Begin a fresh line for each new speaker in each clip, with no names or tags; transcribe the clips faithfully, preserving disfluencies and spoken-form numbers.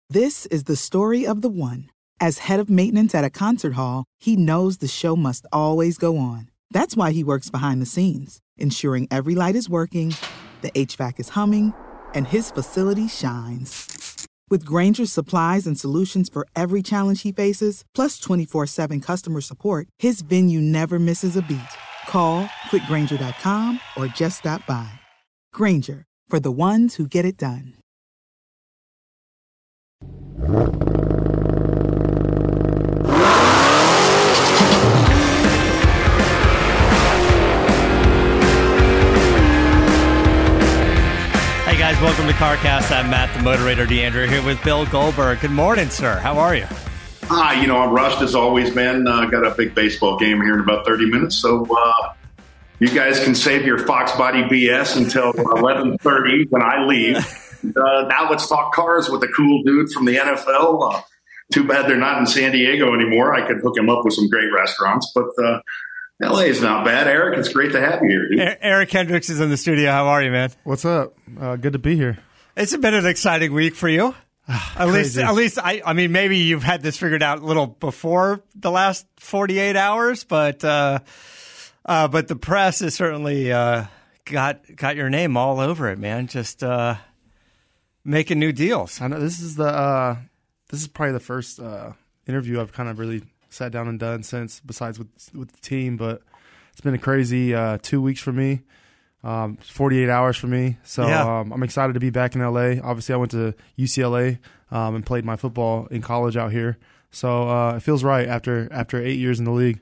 This is the story of the one. As head of maintenance at a concert hall, he knows the show must always go on. That's why he works behind the scenes, ensuring every light is working, the H V A C is humming, and his facility shines. With Grainger's supplies and solutions for every challenge he faces, plus twenty-four seven customer support, his venue never misses a beat. Call quick grainger dot com or just stop by. Grainger, for the ones who get it done.
Hey guys, welcome to CarCast. I'm Matt, the Moderator DeAndre, here with Bill Goldberg. Good morning, sir. How are you?
Ah, you know, I'm rushed as always, man. Uh, got a big baseball game here in about thirty minutes, so uh, you guys can save your Fox Body B S until eleven thirty when I leave. Uh, now let's talk cars with the cool dude from the N F L. Uh, too bad they're not in San Diego anymore. I could hook him up with some great restaurants, but uh, L A is not bad. Eric, it's great to have you here, dude.
Eric Hendricks is in the studio. How are you, man?
What's up? Uh, good to be here.
It's been an exciting week for you. At least, at least, I, I mean, maybe you've had this figured out a little before the last forty-eight hours, but, uh, uh, but the press has certainly uh, got got your name all over it, man. Just uh, making new deals.
I know this is the uh, this is probably the first uh, interview I've kind of really sat down and done since, besides with with the team. But it's been a crazy uh, two weeks for me. Um, forty-eight hours for me. So
yeah.
um, I'm excited to be back in L A. Obviously, I went to U C L A um, and played my football in college out here. So uh, it feels right after after eight years in the league.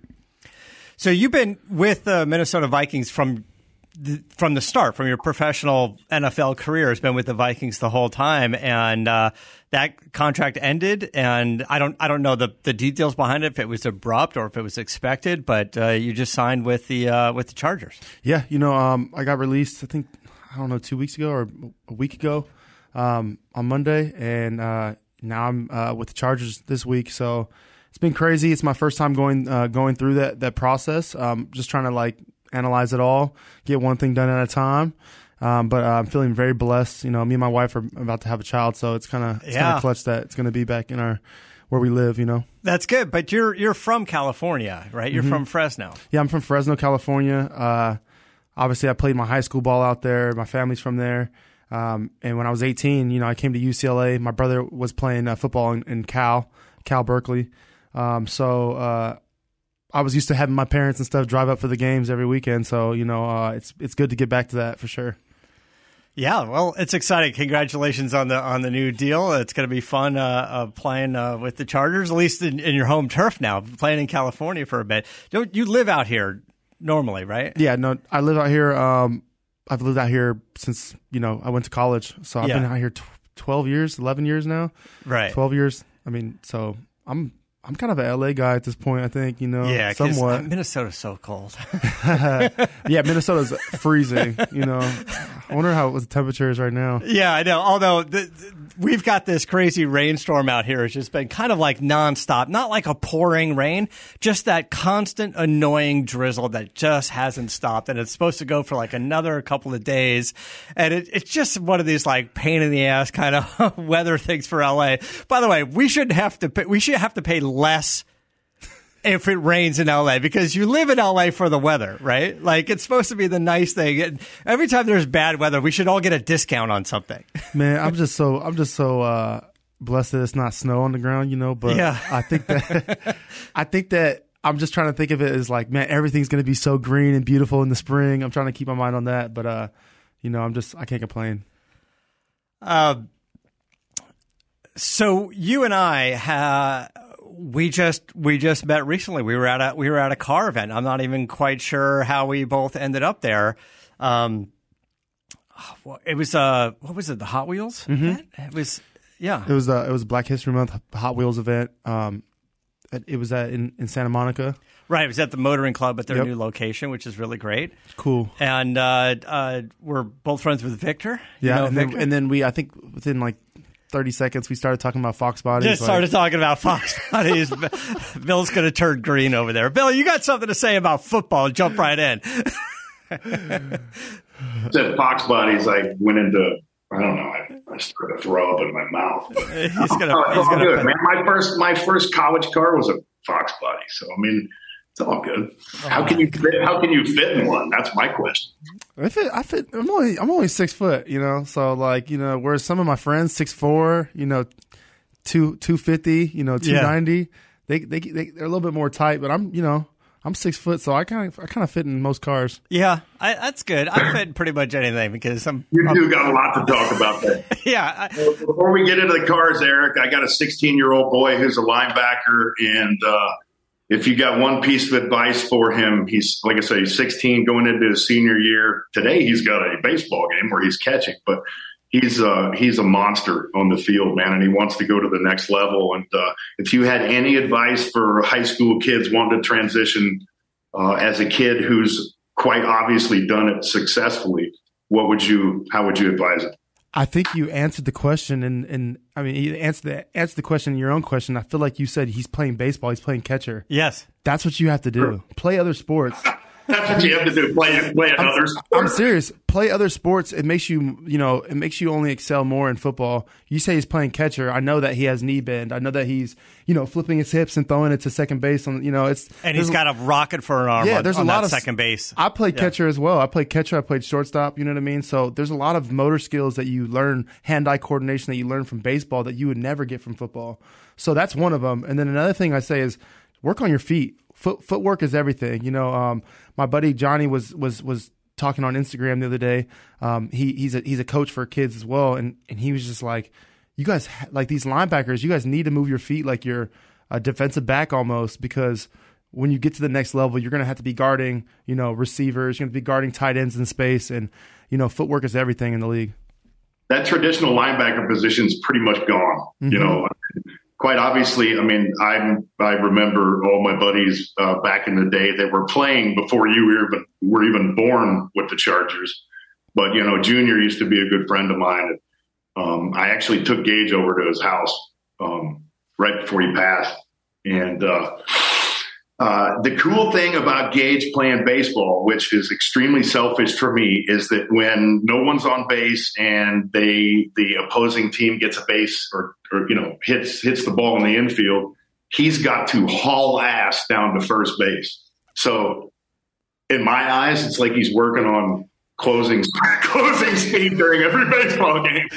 So you've been with the Minnesota Vikings from the, from the start, from your professional N F L career. Has been with the Vikings the whole time, and uh, that contract ended. And I don't I don't know the, the details behind it, if it was abrupt or if it was expected, but uh, you just signed with the uh, with the Chargers.
Yeah, you know, um, I got released, I think, I don't know, two weeks ago or a week ago um, on Monday, and uh, now I'm uh, with the Chargers this week. So it's been crazy. It's my first time going uh, going through that that process. Um, just trying to like analyze it all, get one thing done at a time. Um, but uh, I'm feeling very blessed. You know, me and my wife are about to have a child, so it's kind of it's
yeah.
kind of clutch that it's going to be back in our where we live. You know,
that's good. But you're you're from California, right? You're mm-hmm. from Fresno.
Yeah, I'm from Fresno, California. Uh, obviously, I played my high school ball out there. My family's from there. Um, and when I was eighteen, you know, I came to U C L A. My brother was playing uh, football in, in Cal, Cal Berkeley. Um, so uh, I was used to having my parents and stuff drive up for the games every weekend. So, you know, uh, it's it's good to get back to that for sure.
Yeah, well, it's exciting. Congratulations on the on the new deal. It's going to be fun uh, uh, playing uh, with the Chargers, at least in, in your home turf now, playing in California for a bit. Don't you live out here normally, right?
Yeah, no, I live out here. Um, I've lived out here since, you know, I went to college. So I've
yeah.
been out here twelve years, eleven years now.
Right.
twelve years. I mean, so I'm I'm kind of an L A guy at this point, I think, you know,
yeah,
somewhat.
Minnesota's so cold.
Yeah, Minnesota's freezing, you know. I wonder how what the temperature is right now.
Yeah, I know. Although the, the, we've got this crazy rainstorm out here. It's just been kind of like nonstop, not like a pouring rain, just that constant annoying drizzle that just hasn't stopped. And it's supposed to go for like another couple of days. And it, it's just one of these like pain in the ass kind of weather things for L A. By the way, we should have to pay, we should have to pay less if it rains in L A, because you live in L A for the weather, right? Like, it's supposed to be the nice thing. And every time there's bad weather, we should all get a discount on something.
Man, I'm just so I'm just so uh, blessed that it's not snow on the ground, you know. But
yeah.
I think that I think that I'm just trying to think of it as like, man, everything's going to be so green and beautiful in the spring. I'm trying to keep my mind on that, but uh, you know, I'm just I can't complain.
Uh, so you and I have. We just we just met recently. We were at a we were at a car event. I'm not even quite sure how we both ended up there. Um, it was uh what was it? The Hot Wheels
mm-hmm.
event? It was yeah.
It was uh, it was Black History Month Hot Wheels event. Um, it, it was at in, in Santa Monica.
Right. It was at the Motoring Club at their
yep.
new location, which is really great.
Cool.
And uh, uh, we're both friends with Victor.
Yeah,
you know
and
Victor?
then and then we I think within like thirty seconds, we started talking about Fox Bodies.
Just
like,
started talking about Fox Bodies. Bill's going to turn green over there. Bill, you got something to say about football. Jump right in.
Said Fox Bodies. I went into I don't know. I, I started to throw up in my mouth.
He's gonna.
Oh,
he's gonna
good, man. My first, my first college car was a Fox Body. So I mean, it's all good. How can you fit? How can you fit in one? That's my question.
I fit. I fit. I'm only. I'm only six foot. You know. So like, you know, whereas some of my friends six four. You know, two two fifty. You know, two ninety. Yeah. They they they they're a little bit more tight. But I'm. You know. I'm six foot, so I kind of I kind of fit in most cars.
Yeah, I, that's good. I fit in pretty much anything because I'm.
You
I'm,
do got a lot to talk about there.
Yeah. I,
Before we get into the cars, Eric, I got a sixteen-year-old boy who's a linebacker, and uh, if you got one piece of advice for him, he's like I say, he's sixteen, going into his senior year. Today, he's got a baseball game where he's catching, but he's uh, he's a monster on the field, man, and he wants to go to the next level. And uh, if you had any advice for high school kids wanting to transition uh, as a kid who's quite obviously done it successfully, what would you? How would you advise it?
I think you answered the question, and, and I mean, you answered the answered the question in your own question. I feel like you said he's playing baseball, he's playing catcher.
Yes,
that's what you have to do. Sure. Play other sports.
That's what you have to do. Play, play
I'm,
other sports.
I'm serious. Play other sports. It makes you, you know, it makes you only excel more in football. You say he's playing catcher. I know that he has knee bend. I know that he's, you know, flipping his hips and throwing it to second base. On, you know, it's
and he's got a rocket for an arm.
Yeah,
on,
there's
on
a lot
that
of
second base.
I played
yeah.
catcher as well. I played catcher. I played shortstop. You know what I mean? So there's a lot of motor skills that you learn, hand-eye coordination that you learn from baseball that you would never get from football. So that's one of them. And then another thing I say is work on your feet. Foot, footwork is everything. You know, um, my buddy Johnny was was was talking on Instagram the other day. Um, he he's a he's a coach for kids as well, and and he was just like, you guys ha- like these linebackers, you guys need to move your feet like you're a defensive back almost, because when you get to the next level, you're going to have to be guarding, you know, receivers, you're going to be guarding tight ends in space, and you know, footwork is everything in the league.
That traditional linebacker position is pretty much gone. Mm-hmm. You know. Quite obviously, I mean, I I remember all my buddies uh, back in the day that were playing before you were even, were even born with the Chargers. But, you know, Junior used to be a good friend of mine. Um, I actually took Gage over to his house um, right before he passed. And uh, uh, the cool thing about Gage playing baseball, which is extremely selfish for me, is that when no one's on base and they the opposing team gets a base or or, you know, hits hits the ball in the infield, he's got to haul ass down to first base. So in my eyes, it's like he's working on closing closing speed during every baseball game.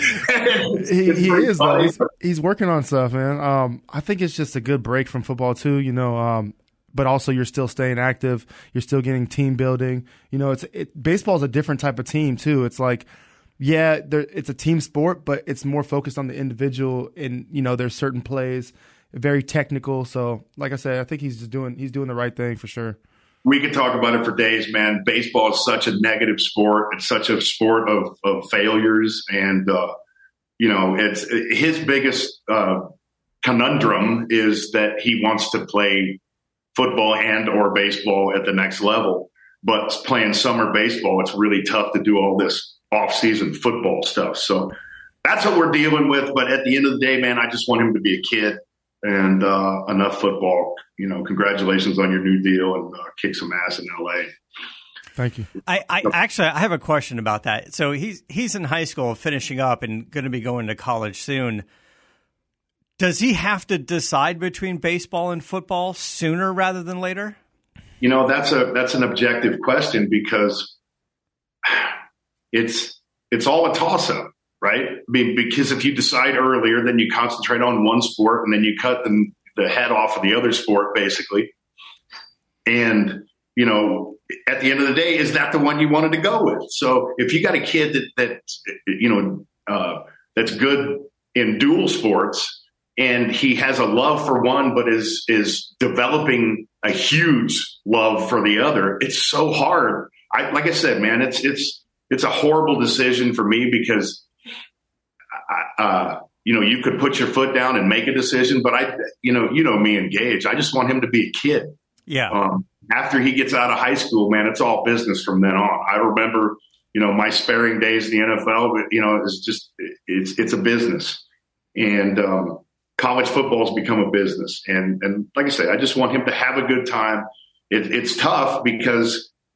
he he is, though. He's, he's working on stuff, man. Um, I think it's just a good break from football, too, you know, um, but also you're still staying active. You're still getting team building. You know, it's it, baseball's a different type of team, too. It's like, yeah, there, it's a team sport, but it's more focused on the individual. And you know, there's certain plays, very technical. So, like I said, I think he's just doing he's doing the right thing for sure.
We could talk about it for days, man. Baseball is such a negative sport. It's such a sport of of failures, and uh, you know, it's his biggest uh, conundrum is that he wants to play football and or baseball at the next level, but playing summer baseball, it's really tough to do all this off-season football stuff. So that's what we're dealing with. But at the end of the day, man, I just want him to be a kid and uh, enough football. You know, congratulations on your new deal and uh, kick some ass in L A.
Thank you.
I, I actually I have a question about that. So he's he's in high school, finishing up, and going to be going to college soon. Does he have to decide between baseball and football sooner rather than later?
You know, that's a that's an objective question because It's it's all a toss-up, right? I mean, because if you decide earlier, then you concentrate on one sport and then you cut the, the head off of the other sport, basically. And, you know, at the end of the day, is that the one you wanted to go with? So if you got a kid that, that you know, uh, that's good in dual sports and he has a love for one but is is developing a huge love for the other, it's so hard. I, like I said, man, it's it's – It's a horrible decision for me because, uh, you know, you could put your foot down and make a decision, but I, you know, you know me and Gage, I just want him to be a kid.
Yeah.
Um, after he gets out of high school, man, it's all business from then on. I remember, you know, my sparing days in the N F L, but, you know, it's just, it's, it's a business. And um, college football has become a business. And, and like I say, I just want him to have a good time. It, it's tough because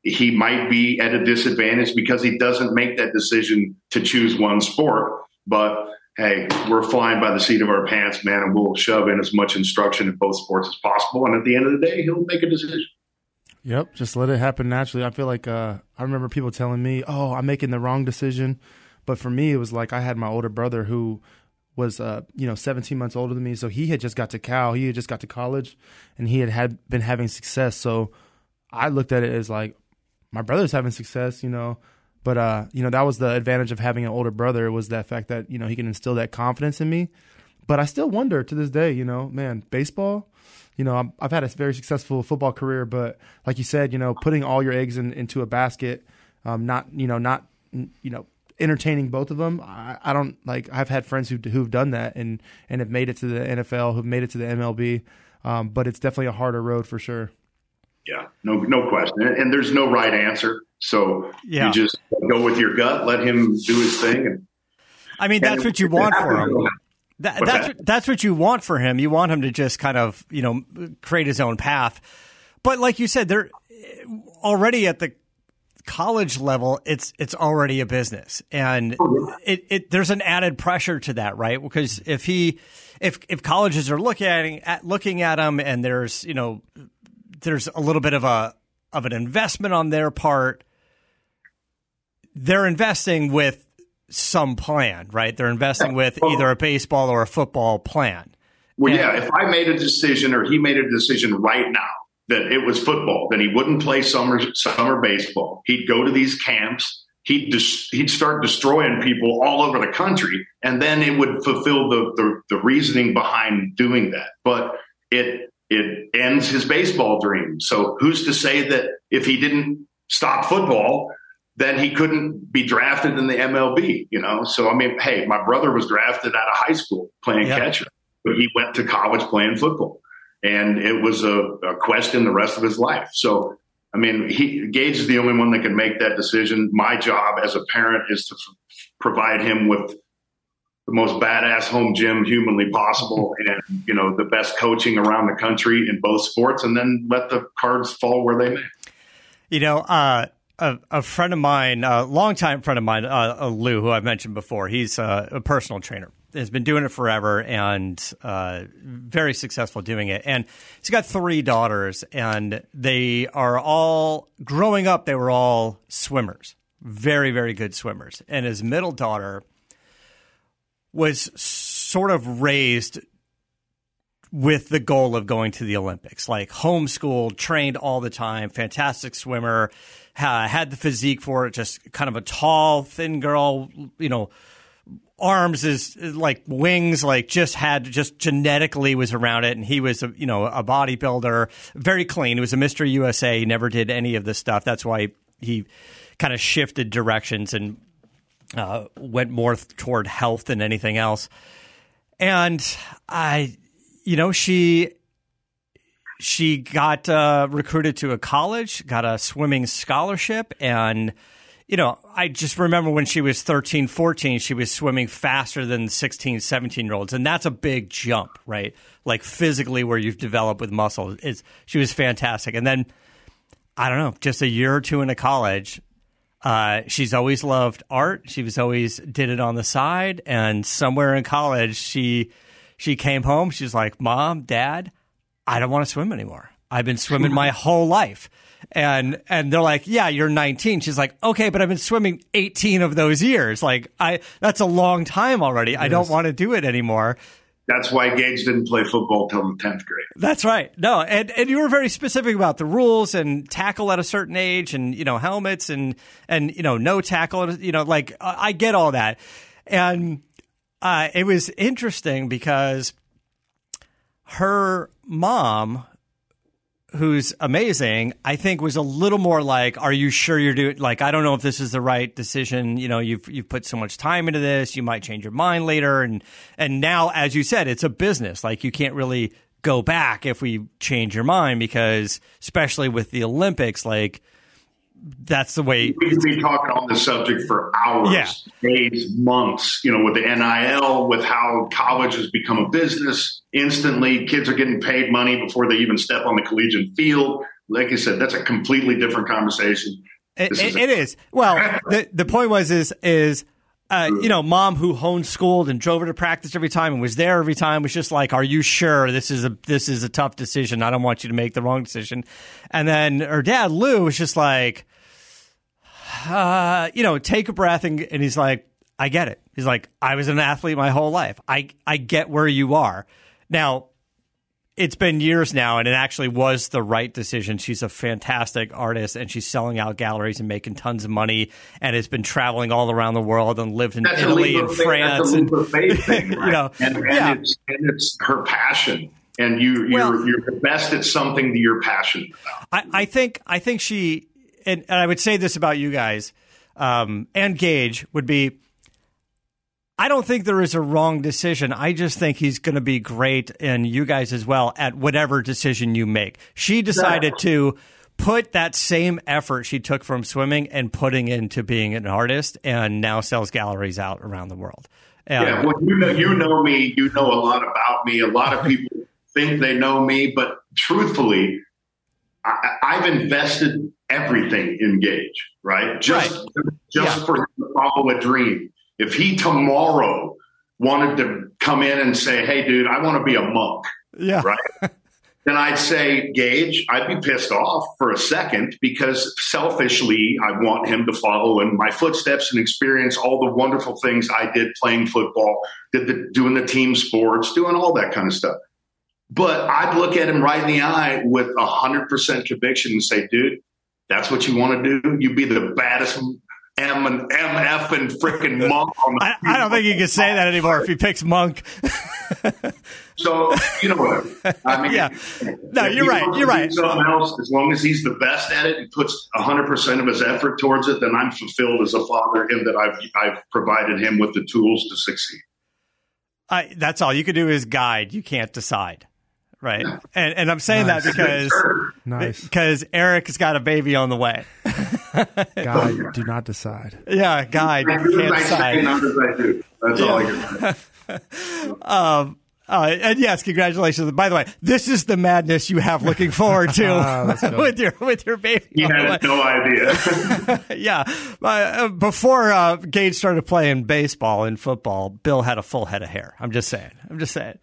he might be at a disadvantage because he doesn't make that decision to choose one sport. But hey, we're flying by the seat of our pants, man, and we'll shove in as much instruction in both sports as possible. And at the end of the day, he'll make a decision.
Yep, just let it happen naturally. I feel like uh, I remember people telling me, oh, I'm making the wrong decision. But for me, it was like I had my older brother who was, uh, you know, seventeen months older than me. So he had just got to Cal. He had just got to college, and he had, had been having success. So I looked at it as like, my brother's having success, you know. But, uh, you know, that was the advantage of having an older brother, was that fact that, you know, he can instill that confidence in me. But I still wonder to this day, you know, man, baseball, you know, I'm, I've had a very successful football career. But like you said, you know, putting all your eggs in, into a basket, um, not, you know, not, you know, entertaining both of them. I, I don't like, I've had friends who, who've done that and, and have made it to the N F L, who've made it to the M L B. Um, but it's definitely a harder road for sure.
Yeah, no, no question. And, and there's no right answer. So yeah. You just go with your gut, let him do his thing. And
I mean, that's what you want for him. That, that's
that?
that's what you want for him. You want him to just kind of, you know, create his own path. But like you said, they're already at the college level. It's it's already a business, and oh, yeah. it, it there's an added pressure to that, right? Because if he if if colleges are looking at, at looking at him, and there's you know there's a little bit of a of an investment on their part. They're investing with some plan, right? They're investing with either a baseball or a football plan.
Well,
and,
yeah, if I made a decision or he made a decision right now that it was football, then he wouldn't play summer summer baseball. He'd go to these camps. He'd dis- he'd start destroying people all over the country, and then it would fulfill the, the, the reasoning behind doing that. But it it ends his baseball dream. So who's to say that if he didn't stop football, then he couldn't be drafted in the M L B, you know? So, I mean, hey, my brother was drafted out of high school playing yep. catcher, but he went to college playing football. And it was a, a question the rest of his life. So, I mean, he, Gage is the only one that can make that decision. My job as a parent is to f- provide him with the most badass home gym humanly possible and, you know, the best coaching around the country in both sports, and then let the cards fall where they may.
You know, uh, A, a friend of mine, a longtime friend of mine, uh, Lou, who I've mentioned before, he's uh, a personal trainer, has been doing it forever and uh, very successful doing it. And he's got three daughters, and they are all, growing up, they were all swimmers, very, very good swimmers. And his middle daughter was sort of raised with the goal of going to the Olympics, like homeschooled, trained all the time, fantastic swimmer, uh, had the physique for it, just kind of a tall, thin girl, you know, arms is like wings, like just had, just genetically was around it. And he was, a, you know, a bodybuilder, very clean. He was a Mister U S A. He never did any of this stuff. That's why he kind of shifted directions and uh, went more th- toward health than anything else. And I... You know, she she got uh, recruited to a college, got a swimming scholarship. And, you know, I just remember when she was thirteen, fourteen, she was swimming faster than sixteen, seventeen-year-olds. And that's a big jump, right? Like physically where you've developed with muscle. It's, she was fantastic. And then, I don't know, just a year or two into college, uh, she's always loved art. She was always did it on the side. And somewhere in college, she... She came home. She's like, Mom, Dad, I don't want to swim anymore. I've been swimming my whole life. And and they're like, yeah, you're nineteen. She's like, okay, but I've been swimming eighteen of those years. Like, I that's a long time already. Yes. I don't want to do it anymore.
That's why Gage didn't play football till the tenth grade.
That's right. No, and, and you were very specific about the rules and tackle at a certain age and, you know, helmets and, and you know, no tackle. You know, like, I get all that. And Uh, it was interesting because her mom, who's amazing, I think was a little more like, are you sure you're doing, like, I don't know if this is the right decision. You know, you've, you've put so much time into this, you might change your mind later. And, and now, as you said, it's a business. Like, you can't really go back if we change your mind because, especially with the Olympics, like, that's the way
we could be talking on this subject for hours,
yeah.
days, months, you know, with the N I L, with how college has become a business instantly. Kids are getting paid money before they even step on the collegiate field. like I said, that's a completely different conversation.
It, it, a- it is. Well, the the point was is is uh, you know, mom who homeschooled and drove her to practice every time and was there every time was just like, "Are you sure this is a this is a tough decision? I don't want you to make the wrong decision." And then her dad Lou was just like, uh, you know, take a breath, and, and he's like, "I get it." He's like, "I was an athlete my whole life. I I get where you are now." It's been years now, and it actually was the right decision. She's a fantastic artist, and she's selling out galleries and making tons of money, and has been traveling all around the world and lived in
that's
Italy and
faith,
France.
That's a leap of faith thing, right?
You know,
and, and,
yeah.
it's, and it's her passion, and you, you're
Well,
you're the best at something that you're passionate about.
I, I think I think she, and, and I would say this about you guys, um, and Gage would be. I don't think there is a wrong decision. I just think he's going to be great, and you guys as well, at whatever decision you make. She decided to put that same effort she took from swimming and putting into being an artist, and now sells galleries out around the world. And,
yeah, well, you know, you know me. You know a lot about me. A lot of people think they know me, but truthfully, I, I've invested everything in Gage, right? Just,
Right.
just
Yeah.
for him to follow a dream. If he tomorrow wanted to come in and say, "Hey, dude, I want to be a monk,"
yeah.
right? Then I'd say, Gage, I'd be pissed off for a second because selfishly, I want him to follow in my footsteps and experience all the wonderful things I did playing football, did the, doing the team sports, doing all that kind of stuff. But I'd look at him right in the eye with one hundred percent conviction and say, dude, that's what you want to do? You be the baddest M and M F and freaking monk on the
I, I don't think he can say that anymore if he picks monk.
So, you know what? I mean,
Yeah. No,
if
you're
he
right.
wants
You're
to do
right.
Something else, as long as he's the best at it and puts one hundred percent of his effort towards it, then I'm fulfilled as a father in that I've I've provided him with the tools to succeed.
I, that's all you can do is guide. You can't decide, right?
Yeah.
And and I'm saying
Nice.
that because
Nice.
because Eric has got a baby on the way.
Guy, do not decide.
Yeah, guide.
I do
You
as
can't
I say,
decide.
not as I do. That's all I can say.
Um, uh, and yes, congratulations. By the way, this is the madness you have looking forward to
Ah, let's go.
with your with your baby.
He
on the way.
had no idea.
Yeah. Uh, before uh, Gage started playing baseball and football, Bill had a full head of hair. I'm just saying. I'm just saying.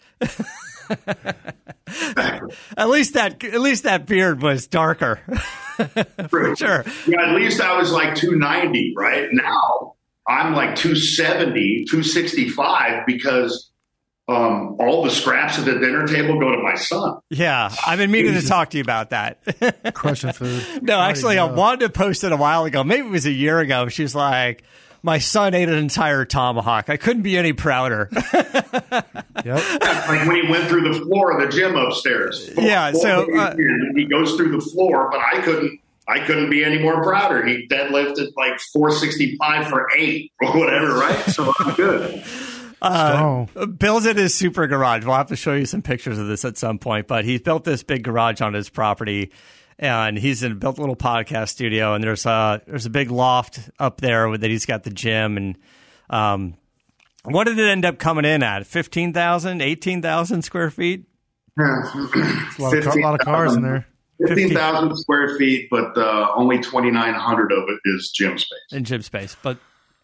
At least that at least that beard was darker. For sure.
Yeah, at least I was like two ninety, right? Now I'm like two seventy, two sixty-five because um, all the scraps at the dinner table go to my son.
Yeah. I've been meaning to talk to you about that.
Crushing food.
No, actually, I
Already know.
wanted to post it a while ago. Maybe it was a year ago. She's like, my son ate an entire tomahawk. I couldn't be any prouder.
Yep.
Like when he went through the floor of the gym upstairs.
Yeah, so, uh,
he goes through the floor, but I couldn't. I couldn't be any more prouder. He deadlifted like four sixty-five for eight or whatever, right? So I'm good.
Strong.
Bill's in his super garage. We'll have to show you some pictures of this at some point. But he's built this big garage on his property, and he's in, built a little podcast studio. And there's a there's a big loft up there with, that he's got the gym. And um, what did it end up coming in at? fifteen thousand, eighteen thousand square feet?
A lot of, car, lot of cars in there.
fifteen thousand square feet, but uh, only twenty-nine hundred of it is gym space.
In gym space, but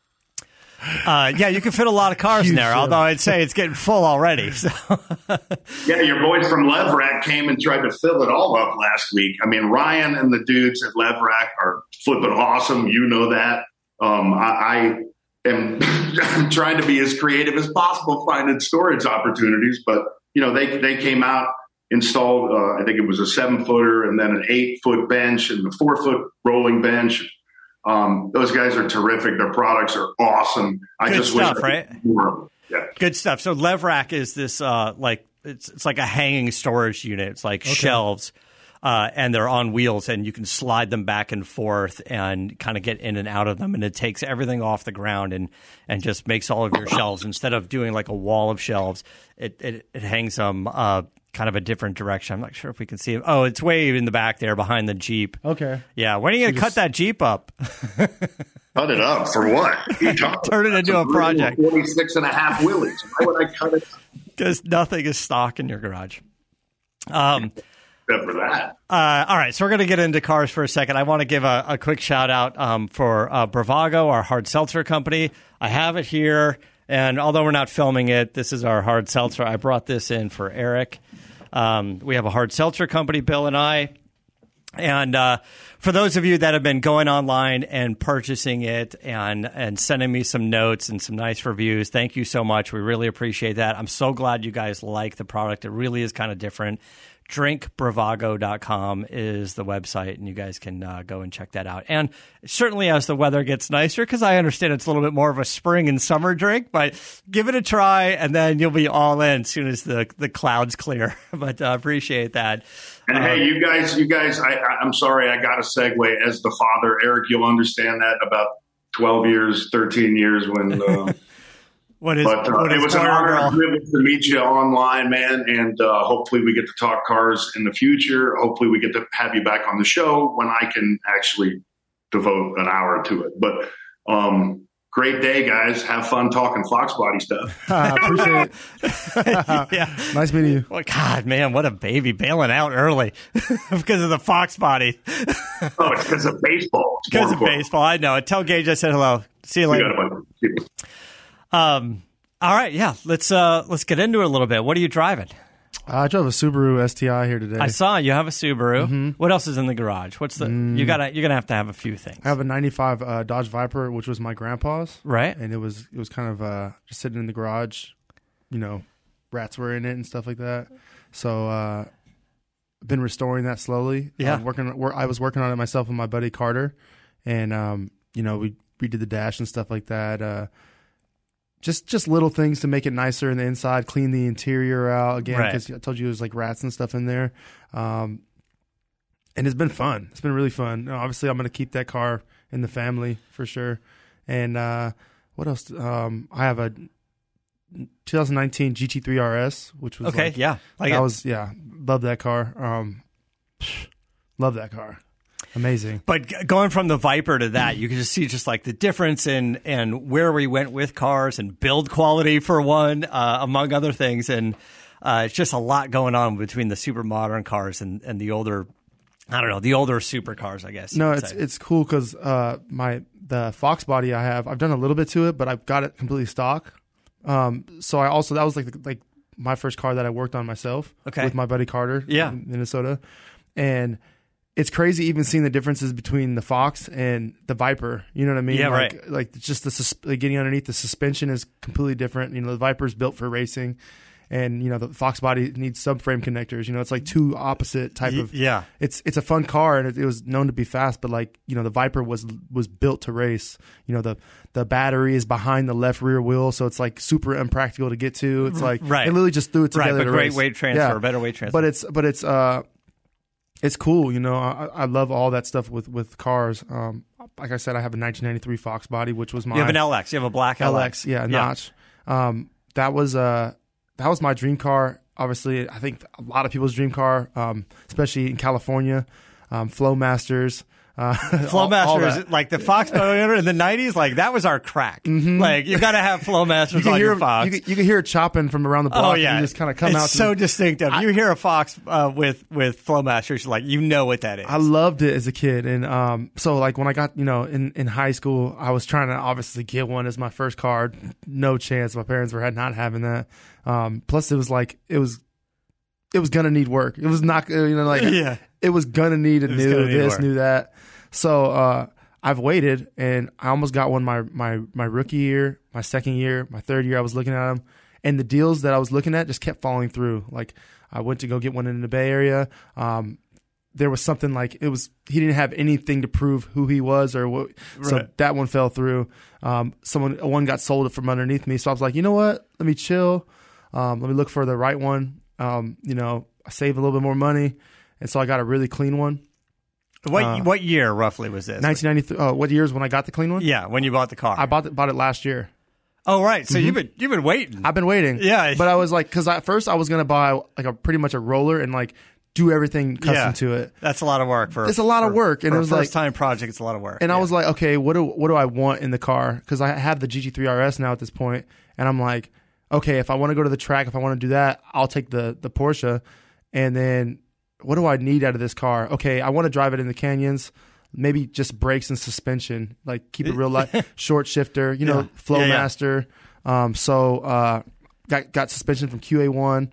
uh, yeah, you can fit a lot of cars in
Huge
there.
gym.
Although I'd say it's getting full already. So
Yeah, your boys from Leverack came and tried to fill it all up last week. I mean, Ryan and the dudes at Leverack are flipping awesome. You know that. Um, I, I am I'm trying to be as creative as possible finding storage opportunities, but you know, they they came out, installed. Uh, I think it was a seven footer, and then an eight foot bench and a four foot rolling bench. Um, those guys are terrific. Their products are awesome. I
Good
just
stuff,
wish I
right?
could do more. Yeah.
good stuff. So Leverack is this uh, like it's it's like a hanging storage unit. It's like shelves, uh, and they're on wheels, and you can slide them back and forth and kind of get in and out of them. And it takes everything off the ground and and just makes all of your shelves, instead of doing like a wall of shelves, it it, it hangs them uh, kind of a different direction. I'm not sure if we can see it. Oh, it's way in the back there behind the Jeep.
Okay.
Yeah, when are you gonna cut that Jeep up?
Cut it up for what?
Turn it into a project.
forty-six and a half wheelies. Why would I cut it?
Because nothing is stock in your garage. Um,
except for that.
Uh, all right, so we're going to get into cars for a second. I want to give a, a quick shout out um, for uh, Bravago, our hard seltzer company. I have it here, and although we're not filming it, this is our hard seltzer. I brought this in for Eric. Um, we have a hard seltzer company, Bill and I. And uh, for those of you that have been going online and purchasing it and and sending me some notes and some nice reviews, thank you so much. We really appreciate that. I'm so glad you guys like the product. It really is kind of different. drink bravago dot com is the website, and you guys can uh, go and check that out. And certainly as the weather gets nicer, because I understand it's a little bit more of a spring and summer drink, but give it a try, and then you'll be all in as soon as the, the clouds clear. But I uh, appreciate that.
And um, hey, you guys, you guys, I, I'm sorry, I got to segue as the father. Eric, you'll understand that about twelve years, thirteen years when uh, –
What is,
but uh,
what is
it was an honor and privilege to meet you online, man. And uh, hopefully we get to talk cars in the future. Hopefully we get to have you back on the show when I can actually devote an hour to it. But um, great day, guys. Have fun talking Fox Body stuff.
I appreciate it.
Yeah.
Nice meeting you.
Well, God, man, what a baby bailing out early because of the Fox Body.
Oh, it's because of baseball.
Because of baseball. I know. Tell Gage I said hello. See you later. Um. All right. Yeah. Let's uh. Let's get into it a little bit. What are you driving?
Uh, I drove a Subaru S T I here today.
I saw you have a Subaru.
Mm-hmm.
What else is in the garage? What's the? Mm. You gotta. You're gonna have to have a few things.
I have a ninety-five uh, Dodge Viper, which was my grandpa's.
Right.
And it was it was kind of uh, just sitting in the garage. You know, rats were in it and stuff like that. So uh, I've been restoring that slowly.
Yeah.
Uh, working. Wor- I was working on it myself with my buddy Carter, and um, you know, we redid the dash and stuff like that. Uh, Just just little things to make it nicer in the inside, clean the interior out again, because right. I told you there's like rats and stuff in there. Um, and it's been fun. It's been really fun. You know, obviously, I'm going to keep that car in the family for sure. And uh, what else? Um, I have a twenty nineteen G T three R S, which was
okay,
like,
yeah, like
that
it.
was yeah, love that car. Um, love that car. Amazing.
But going from the Viper to that, you can just see just like the difference in and where we went with cars and build quality for one, uh, among other things. And uh, it's just a lot going on between the super modern cars and, and the older, I don't know, the older supercars, I guess.
No, it's say. it's cool because uh, my the Fox Body I have, I've done a little bit to it, but I've got it completely stock. Um, so I also that was like like my first car that I worked on myself
okay.
with my buddy Carter,
yeah.
in Minnesota, and. It's crazy even seeing the differences between the Fox and the Viper. You know what I mean?
Yeah,
like,
right.
Like just the sus- like getting underneath the suspension is completely different. You know, the Viper's built for racing, and you know the Fox Body needs subframe connectors. You know, it's like two opposite type
y-
of.
Yeah.
It's it's a fun car and it, it was known to be fast, but like you know the Viper was was built to race. You know the the battery is behind the left rear wheel, so it's like super impractical to get to. It's like
right.
It literally just threw it together.
Right, but
to
great
race.
weight transfer,
yeah.
better weight transfer.
But it's but it's uh. It's cool, you know. I, I love all that stuff with, with cars. Um, like I said, I have a nineteen ninety-three Fox Body, which was my.
You have an L X. You have a black L X.
L X, yeah, notch. Yeah. Um, that was uh, that was my dream car. Obviously, I think a lot of people's dream car, um, especially in California. Um, Flowmasters. Uh,
Flowmasters, like the Fox motor in the nineties, like that was our crack. Mm-hmm. Like you got to have Flowmasters on
hear,
your Fox.
You can, you can hear it chopping from around the block.
Oh yeah,
and you just kind of come
it's
out.
It's so
the,
distinctive. I, you hear a Fox uh, with with Flowmasters, like you know what that is.
I loved it as a kid, and um, so like when I got you know in, in high school, I was trying to obviously get one as my first car. No chance. My parents were not having that. Um, plus, it was like it was. It was gonna need work. It was not, you know, like
yeah.
It was gonna need a new this,
work.
new that. So uh, I've waited, and I almost got one my my my rookie year, my second year, my third year. I was looking at them, and the deals that I was looking at just kept falling through. Like I went to go get one in the Bay Area. Um, there was something like it was he didn't have anything to prove who he was or what. Right. So that one fell through. Um, someone one got sold from underneath me. So I was like, you know what? Let me chill. Um, let me look for the right one. Um, you know, I saved a little bit more money, and so I got a really clean one.
What
uh,
what year roughly was this?
nineteen ninety-three. Oh, what years when I got the clean one?
Yeah, when you bought the car.
I bought it, bought it last year.
Oh right, so
mm-hmm.
you've been you've been waiting.
I've been waiting.
Yeah,
but I was like, because at first I was gonna buy like a pretty much a roller and like do everything custom
yeah,
to it.
That's a lot of work for.
It's a lot
for,
of work, and
for
it was
a
like
first time project. It's a lot of work.
And
yeah.
I was like, okay, what do what do I want in the car? Because I have the G T three R S now at this point, and I'm like, okay, if I want to go to the track, if I want to do that, I'll take the the Porsche, and then what do I need out of this car? Okay, I want to drive it in the canyons. Maybe just brakes and suspension. Like keep it real light. Short shifter. You know,
yeah.
Flowmaster. Yeah, yeah. Um, so uh, got got suspension from Q A one.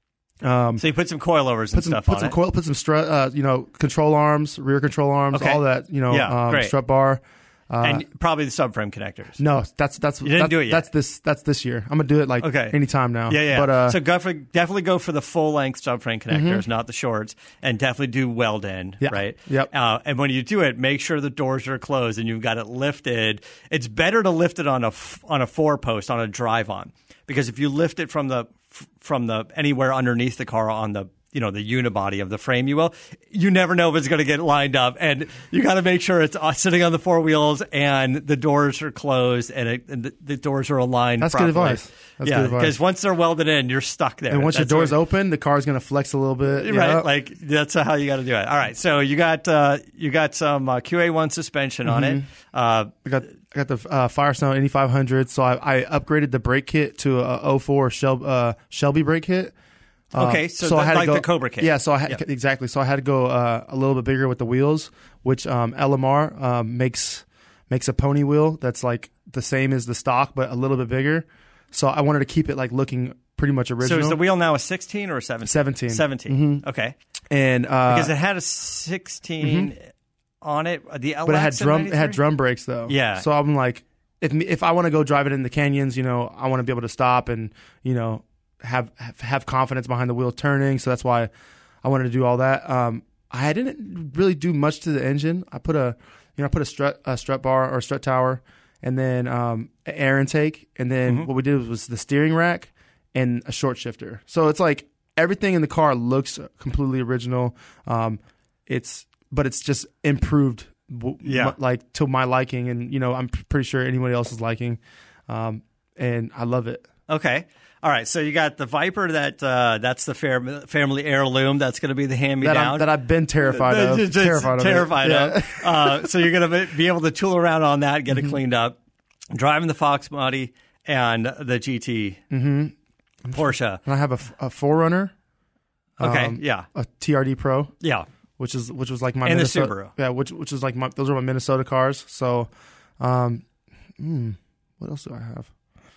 Um,
so you put some coilovers and
put some,
stuff
put
on
some
it.
Coil, put some strut, uh, you know, control arms, rear control arms,
Okay.
all that. You know,
Yeah,
um,
great.
strut bar. Uh,
And probably the subframe connectors.
no, that's that's
You didn't
that's,
do it yet.
That's this that's this year. I'm gonna do it like
Okay.
anytime now.
Yeah, yeah.
But uh,
so go for, definitely go for the full length subframe connectors, not the shorts, and definitely do weld in,
Yeah.
right?
Yep.
Uh, and when you do it, make sure the doors are closed and you've got it lifted. It's better to lift it on a f- on a four post on a drive on, because if you lift it from the f- from the anywhere underneath the car on the you know, the unibody of the frame, you will, you never know if it's going to get lined up. And you got to make sure it's uh, sitting on the four wheels and the doors are closed and, it, and the, the doors are aligned
That's
properly.
good advice. That's
yeah,
good advice.
because once they're welded in, you're stuck there.
and once
That's
your door's
what-
open, the car's gonna flex a little bit.
Right,
Yeah.
like that's how you got to do it. All right, so you got uh, you got some uh, Q A one suspension on it. Uh,
I got I got the uh, Firestone Indy five hundred, so I, I upgraded the brake kit to a oh four Shel- uh, Shelby brake kit. Um,
Okay, so
I
the-
had to
like
go-
the Cobra kit.
Yeah, so I had,
Yeah.
exactly. So I had to go uh, a little bit bigger with the wheels, which um, L M R um, makes makes a pony wheel that's like the same as the stock, but a little bit bigger. So I wanted to keep it like looking pretty much original.
so is the wheel now a sixteen or a seventeen?
seventeen.
seventeen. Okay,
and uh,
because it had a sixteen on it. The L X
but it had
in
drum it had
ninety-three?
drum brakes though.
Yeah.
So I'm like, if if I want to go drive it in the canyons, you know, I want to be able to stop and you know have have, have confidence behind the wheel turning. So that's why I wanted to do all that. Um, I didn't really do much to the engine. I put a you know I put a strut a strut bar or a strut tower, and then um, an air intake, and then
Mm-hmm.
what we did was the steering rack and a short shifter. So it's like everything in the car looks completely original. Um, it's but it's just improved, w-
Yeah.
m- like to my liking, and you know I'm p- pretty sure anybody else's liking, um, and I love it.
Okay. All right. So you got the Viper. That uh, that's the fam- family heirloom. That's going to be the hand me
That,
down.
I'm, that I've been terrified of.
Just- just
terrified of. it.
terrified
Yeah.
of. Uh, so you're going to be able to tool around on that, get it
Mm-hmm.
cleaned up, driving the Fox body and the G T
Mm-hmm.
Porsche.
And I have a, f- a Forerunner.
Okay.
um,
yeah.
A T R D Pro,
Yeah.
which is which was like my
And the
Minnesota,
Subaru.
Yeah, which which is like my those are my Minnesota cars. So, um, hmm, what else do I have?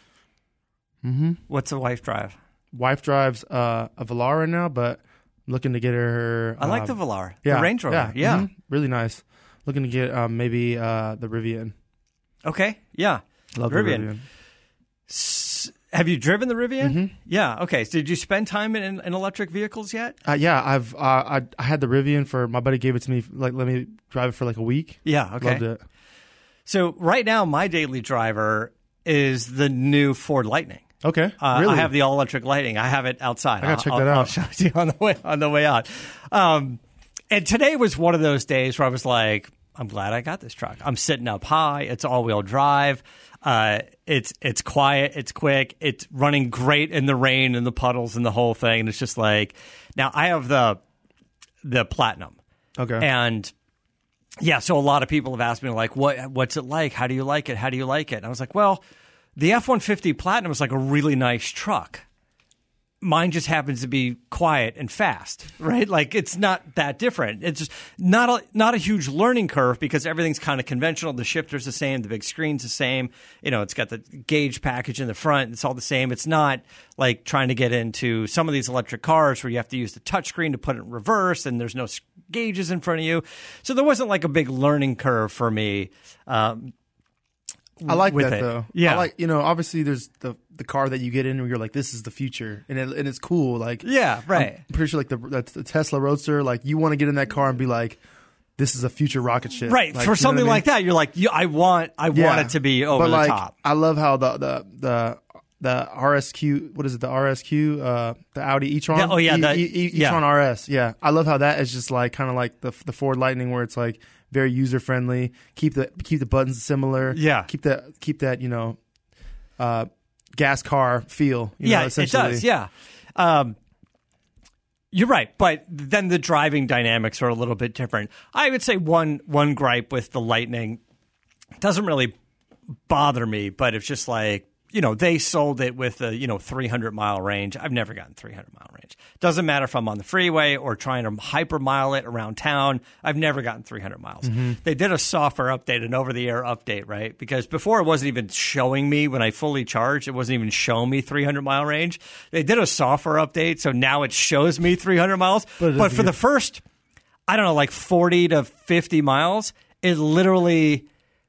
Mm-hmm.
What's the wife drive?
Wife drives uh, a Velara now, but looking to get her.
I like
um,
the Velar.
yeah,
The Range Rover.
Yeah,
Yeah.
mhm, really nice. Looking to get um, maybe uh, the Rivian.
Okay. Yeah.
Love
Rivian.
the Rivian.
S- Have you driven the Rivian?
Mhm.
Yeah. Okay. So did you spend time in, in electric vehicles yet?
Uh, yeah, I've uh, I I had the Rivian for my buddy gave it to me like let me drive it for like a week.
Yeah. Okay.
Loved it.
So right now, my daily driver is the new Ford Lightning.
Okay,
Uh,
really?
I have the all electric Lightning. I have it outside.
I gotta check
I'll,
that
I'll,
out.
I'll show it to you on the way on the way out. Um, and today was one of those days where I was like, I'm glad I got this truck. I'm sitting up high. It's all wheel drive. Uh, it's it's quiet. It's quick. It's running great in the rain and the puddles and the whole thing. And it's just like, now I have the the Platinum.
Okay.
And yeah, so a lot of people have asked me like, what what's it like? How do you like it? How do you like it? And I was like, well, the F one fifty Platinum is like a really nice truck. Mine just happens to be quiet and fast, right? Like it's not that different. It's just not a not a huge learning curve because everything's kind of conventional. The shifter's the same, the big screen's the same. You know, it's got the gauge package in the front. It's all the same. It's not like trying to get into some of these electric cars where you have to use the touchscreen to put it in reverse and there's no s- gauges in front of you. So there wasn't like a big learning curve for me. Um,
I like
with
that
it.
though.
Yeah.
I like you know obviously there's the the car that you get in where you're like this is the future and it, and it's cool like
Yeah, right.
I'm pretty sure like the, the the Tesla Roadster like you want to get in that car and be like this is a future rocket ship
Right.
Like,
For
you know
something
what I mean?
like that, you're like, yeah, I want I
Yeah.
want it to be over
but
the
like,
top.
I love how the the the the R S Q what is it the R S Q uh the Audi e-tron
Yeah, oh, yeah,
E-
the-
E- E-
yeah.
e-tron R S yeah I love how that is just like kind of like the the Ford Lightning where it's like very user friendly keep the keep the buttons similar
Yeah.
keep that keep that you know uh gas car feel you
yeah,
know,
it
essentially.
does. Yeah. Um, you're right, but then the driving dynamics are a little bit different. I would say one one gripe with the Lightning doesn't really bother me, but it's just like you know, they sold it with a, you know, three hundred mile range. I've never gotten three hundred mile range. Doesn't matter if I'm on the freeway or trying to hyper mile it around town. I've never gotten three hundred miles. Mm-hmm. They did a software update, an over the air update, right? Because before it wasn't even showing me when I fully charged, it wasn't even showing me three hundred mile range. They did a software update. So now it shows me three hundred miles. But, but for the first, I don't know, like forty to fifty miles, it literally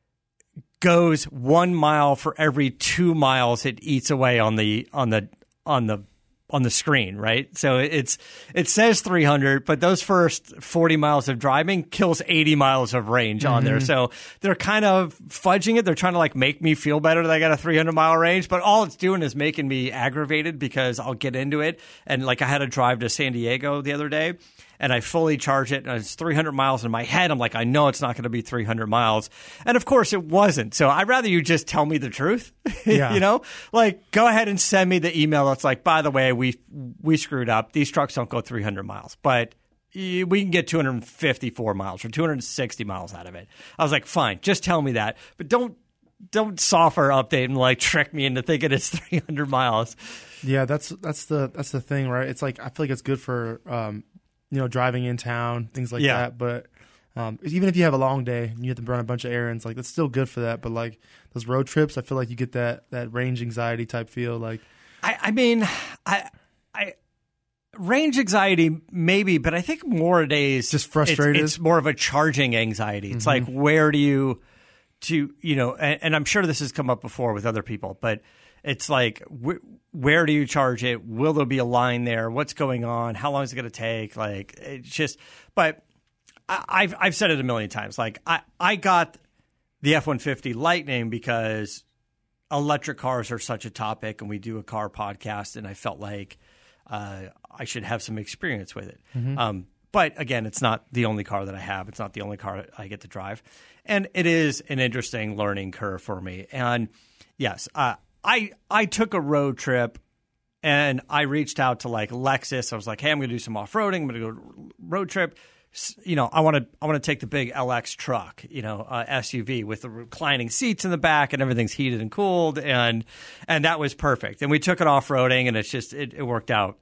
goes one mile for every two miles it eats away on the on the on the on the screen, right? So it's it says three hundred, but those first forty miles of driving kills eighty miles of range mm-hmm. on there. So they're kind of fudging it. They're trying to like make me feel better that I got a three hundred mile range, but all it's doing is making me aggravated because I'll get into it. And like I had to drive to San Diego the other day, and I fully charge it, and it's three hundred miles in my head. I'm like, I know it's not going to be three hundred miles. And of course it wasn't. So I'd rather you just tell me the truth. Yeah. You know, like go ahead and send me the email that's like, by the way, we we screwed up. These trucks don't go three hundred miles, but we can get two hundred fifty-four miles or two hundred sixty miles out of it. I was like, fine, just tell me that. But don't don't software update and like trick me into thinking it's three hundred miles.
Yeah, that's that's the that's the thing, right? It's like I feel like it's good for um, you know, driving in town, things like yeah. that. But um, even if you have a long day and you have to run a bunch of errands, like that's still good for that. But like those road trips, I feel like you get that that range anxiety type feel. Like,
I, I mean, I, I range anxiety maybe, but I think more days
just frustrated.
It's, it's more of a charging anxiety. It's mm-hmm. like where do you, to you know, and, and I'm sure this has come up before with other people, but it's like, wh- where do you charge it? Will there be a line there? What's going on? How long is it going to take? Like, it's just, but I, I've I've said it a million times. Like, I, I got the F one fifty Lightning because electric cars are such a topic, and we do a car podcast, and I felt like uh, I should have some experience with it. Mm-hmm. Um, but again, it's not the only car that I have. It's not the only car I get to drive. And it is an interesting learning curve for me. And yes, uh, I I took a road trip and I reached out to like Lexus. I was like, hey, I'm going to do some off-roading. I'm going to go road trip. You know, I want to I want to take the big L X truck, you know, uh, S U V with the reclining seats in the back and everything's heated and cooled. And and that was perfect. And we took it off-roading and it's just it, it worked out.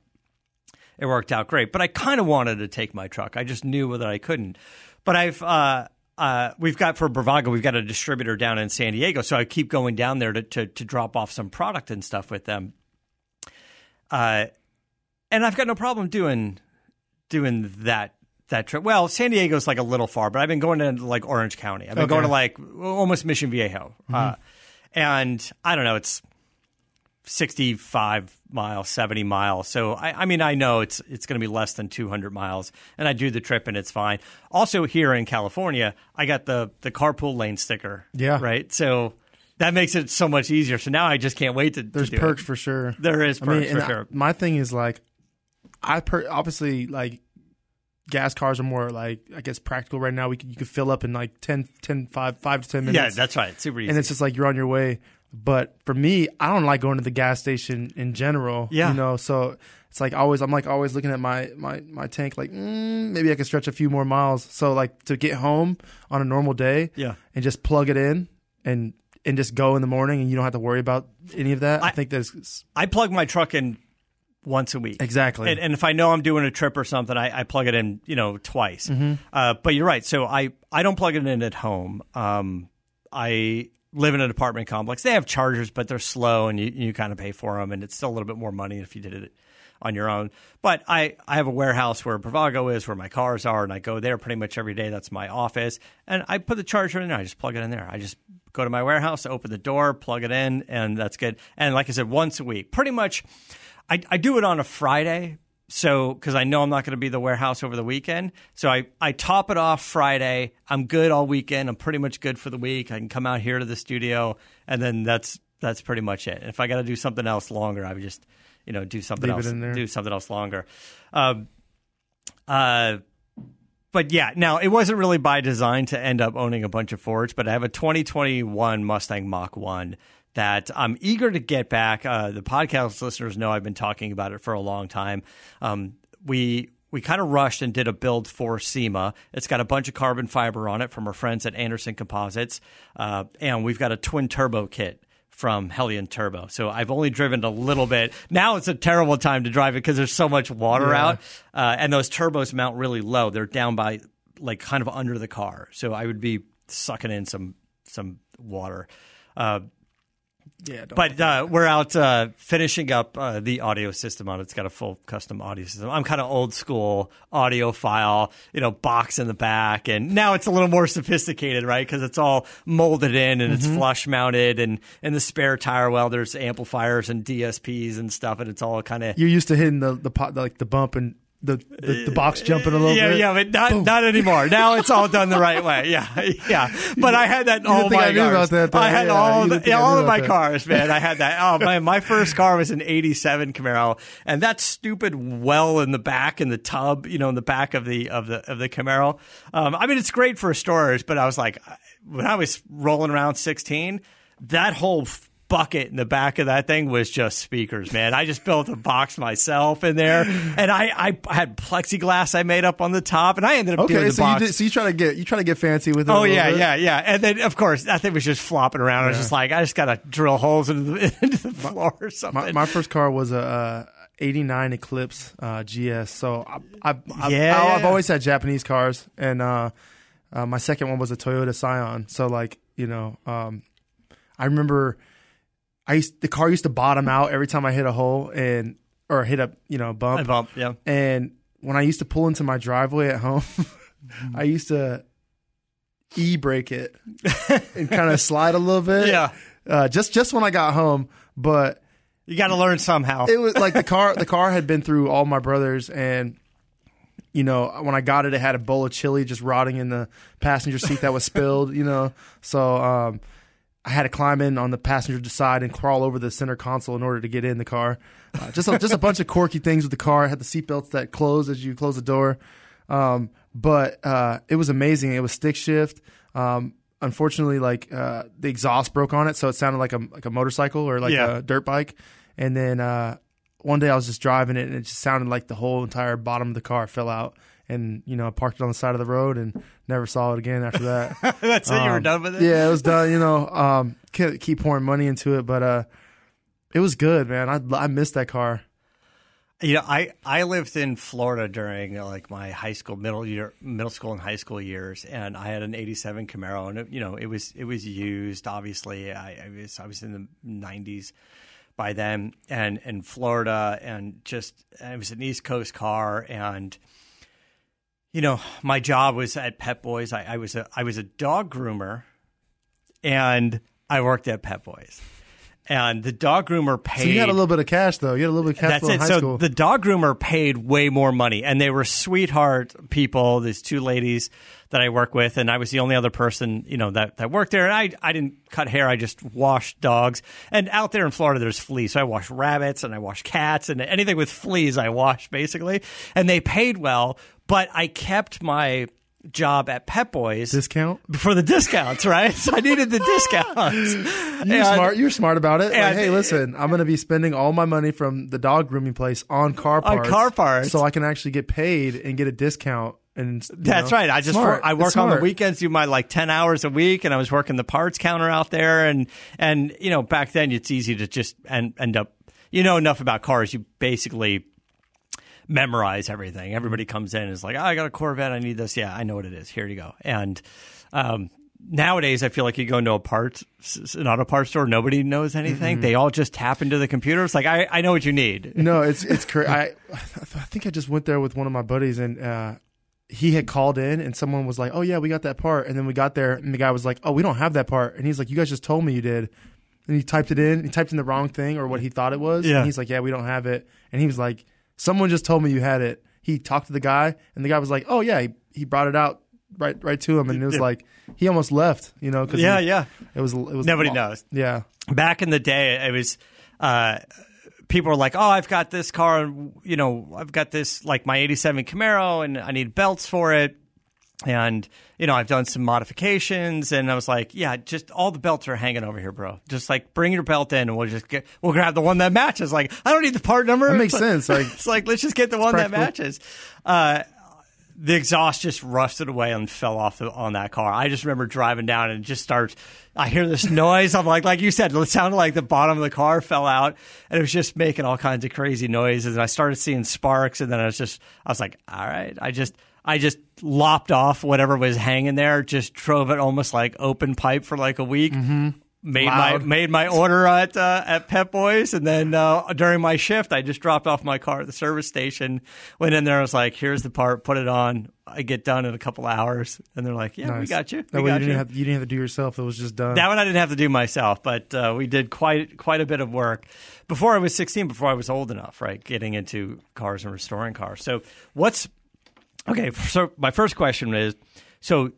It worked out great. But I kind of wanted to take my truck. I just knew that I couldn't. But I've uh, uh, we've got for Bravago, we've got a distributor down in San Diego. So I keep going down there to to, to drop off some product and stuff with them. Uh, and I've got no problem doing doing that that trip. Well, San Diego's like a little far, but I've been going to like Orange County. I've been okay. going to like almost Mission Viejo. Mm-hmm. Uh, and I don't know, it's sixty-five miles, seventy miles. So, I, I mean, I know it's it's going to be less than two hundred miles, and I do the trip, and it's fine. Also, here in California, I got the, the carpool lane sticker. Yeah. Right? So, that makes it so much easier. So, now I just can't wait to,
There's
to do
perks
it.
for sure.
There is perks
I mean,
for sure.
I, my thing is, like, I per- obviously, like, gas cars are more, like, I guess, practical right now. We could, you could fill up in, like, ten, ten, five, five to ten minutes.
Yeah, that's right. Super easy.
And it's just like you're on your way. But for me, I don't like going to the gas station in general. Yeah. You know, so it's like always, I'm like always looking at my, my, my tank like, mm, maybe I could stretch a few more miles. So like to get home on a normal day yeah. and just plug it in and, and just go in the morning and you don't have to worry about any of that. I, I think that's.
I plug my truck in once a week.
Exactly.
And, and if I know I'm doing a trip or something, I, I plug it in, you know, twice. Mm-hmm. Uh, but you're right. So I, I don't plug it in at home. Um, I live in an apartment complex. They have chargers, but they're slow, and you, you kind of pay for them, and it's still a little bit more money if you did it on your own. But I, I have a warehouse where Bravago is, where my cars are, and I go there pretty much every day. That's my office. And I put the charger in there. I just plug it in there. I just go to my warehouse, open the door, plug it in, and that's good. And like I said, once a week. Pretty much, I, I do it on a Friday. So, because I know I'm not going to be at the warehouse over the weekend. So I, I top it off Friday. I'm good all weekend. I'm pretty much good for the week. I can come out here to the studio, and then that's that's pretty much it. And if I got to do something else longer, I would just, you know, do something
Leave
else.
It in there.
Do something else longer. Um, uh, but yeah, now it wasn't really by design to end up owning a bunch of Fords, but I have a twenty twenty-one Mustang Mach one that I'm eager to get back. Uh, the podcast listeners know I've been talking about it for a long time. Um, we we kind of rushed and did a build for SEMA. It's got a bunch of carbon fiber on it from our friends at Anderson Composites. Uh, and we've got a twin turbo kit from Hellion Turbo. So I've only driven a little bit. Now it's a terrible time to drive it because there's so much water
Yeah.
out. Uh, and those turbos mount really low. They're down by like kind of under the car. So I would be sucking in some some water. Uh,
Yeah, don't
but uh, we're out uh, finishing up uh, the audio system on it. It's got a full custom audio system. I'm kind of old school audiophile, you know, box in the back. And now it's a little more sophisticated, right? Because it's all molded in and it's flush mounted. And in the spare tire well, there's amplifiers and D S Ps and stuff. And it's all kind of.
You're used to hitting the the pot, like the bump and the the, the box jumping a little
yeah,
bit.
Yeah, but not not anymore. Now it's all done the right way. Yeah, yeah. But I had that in all
think
my
I knew
cars.
about that, though.
I had
Yeah,
all
you
the,
didn't think I
all
knew
of my
about that.
cars, man. I had that. Oh man, my first car was an eighty-seven Camaro, and that stupid well in the back in the tub, you know, in the back of the of the of the Camaro. Um, I mean, it's great for storage, but I was like, when I was rolling around sixteen, that whole f- bucket in the back of that thing was just speakers, man. I just built a box myself in there, and I, I had plexiglass I made up on the top, and I ended up doing
Okay,
the
so
box.
you did, so you try to get you try to get fancy with it. a
Oh
little
yeah,
bit.
yeah, yeah. And then of course that thing was just flopping around. I was just like, I just gotta drill holes into the, into the floor or something.
My, my first car was a uh, eighty-nine Eclipse uh, G S. So I, I, I,
Yeah.
I, I've always had Japanese cars, and uh, uh, my second one was a Toyota Scion. So like you know, um, I remember I used, the car used to bottom out every time I hit a hole and or hit a you know bump.
I bump, yeah.
And when I used to pull into my driveway at home, I used to e-brake it and kind of slide a little bit.
Yeah.
Uh, just just when I got home, but
You got to learn somehow.
it was like the car the car had been through all my brothers, and you know when I got it, it had a bowl of chili just rotting in the passenger seat that was spilled. You know, so um, I had to climb in on the passenger side and crawl over the center console in order to get in the car. Uh, just a, just a bunch of quirky things with the car. I had the seatbelts that close as you close the door, um, but uh, it was amazing. It was stick shift. Um, unfortunately, like uh, the exhaust broke on it, so it sounded like a like a motorcycle or like
Yeah.
a dirt bike. And then uh, one day I was just driving it, and it just sounded like the whole entire bottom of the car fell out. And you know, I parked it on the side of the road and never saw it again after that.
That's it. You were
Um,
done with it.
Yeah, it was done. You know, um, keep keep pouring money into it, but uh, it was good, man. I I missed that car.
You know, I, I lived in Florida during uh, like my high school, middle year, middle school and high school years, and I had an eighty-seven Camaro, and it, you know, it was it was used. Obviously, I, I was I was in the nineties by then, and in Florida, and just and it was an East Coast car, and you know, my job was at Pet Boys. I, I was a I was a dog groomer, and I worked at Pet Boys. And the dog groomer paid.
So you had a little bit of cash, though. You had a little bit of cash
That's
flow
it.
in high
So
school.
the dog groomer paid way more money, and they were sweetheart people. These two ladies that I work with, and I was the only other person, you know, that, that worked there. And I I didn't cut hair; I just washed dogs. And out there in Florida, there's fleas, so I wash rabbits and I wash cats and anything with fleas, I wash basically. And they paid well, but I kept my job at Pet Boys
Discount?
for the discounts, right? So I needed the discounts.
You're
And-
smart. You're smart about it. Like,
and-
hey, listen, I'm going to be spending all my money from the dog grooming place on car
On
parts,
car parts.
so I can actually get paid and get a discount. And you
That's
know,
right. I just
smart.
work, I work
It's
on the
smart.
weekends, do my like ten hours a week, and I was working the parts counter out there. And and you know, back then it's easy to just end, end up, you know, enough about cars. You basically memorize everything. Everybody comes in and is like, oh, I got a Corvette. I need this. Yeah, I know what it is. Here you go. And um, nowadays, I feel like you go into a parts, an auto parts store, nobody knows anything.
Mm-hmm.
They all just tap into the computer. It's like, I, I know what you need.
No, it's it's crazy. I I think I just went there with one of my buddies, and uh, he had called in, and someone was like, "Oh yeah, we got that part." And then we got there, and the guy was like, "Oh, we don't have that part." And he's like, "You guys just told me you did." And he typed it in. He typed in the wrong thing or what he thought it was.
Yeah.
And he's like, "Yeah, we don't have it." And he was like, "Someone just told me you had it." He talked to the guy, and the guy was like, "Oh yeah," he, he brought it out right right to him, and it was
Yeah.
like he almost left, you know? Cause
Yeah,
he-
yeah.
It was it was
Nobody knows.
Yeah.
Back in the day, it was uh, people were like, "Oh, I've got this car, you know, I've got this like my eighty-seven Camaro, and I need belts for it, and you know, I've done some modifications." And I was like, "Yeah, just all the belts are hanging over here, bro. Just like bring your belt in, and we'll just get we'll grab the one that matches." Like, I don't need the part number.
That makes
It's like-
sense. Like
it's like let's just get the one that
practical.
matches. Uh, the exhaust just rusted away and fell off the, on that car. I just remember driving down and it just starts. I hear this noise. I'm like, like you said, it sounded like the bottom of the car fell out, and it was just making all kinds of crazy noises. And I started seeing sparks, and then I was just, I was like, all right, I just. I just lopped off whatever was hanging there, just drove it almost like open pipe for like a week.
Mm-hmm.
Made
Loud.
my made my order at uh, at Pep Boys, and then uh, during my shift, I just dropped off my car at the service station. Went in there, I was like, "Here's the part, put it on." I get done in a couple hours, and they're like, "Yeah,
Nice.
we got you." We
That way
got
you didn't
you.
have you didn't have to do yourself. It was just done.
That one I didn't have to do myself, but uh, we did quite quite a bit of work before I was sixteen. Before I was old enough, right, getting into cars and restoring cars. So what's okay? So my first question is, so.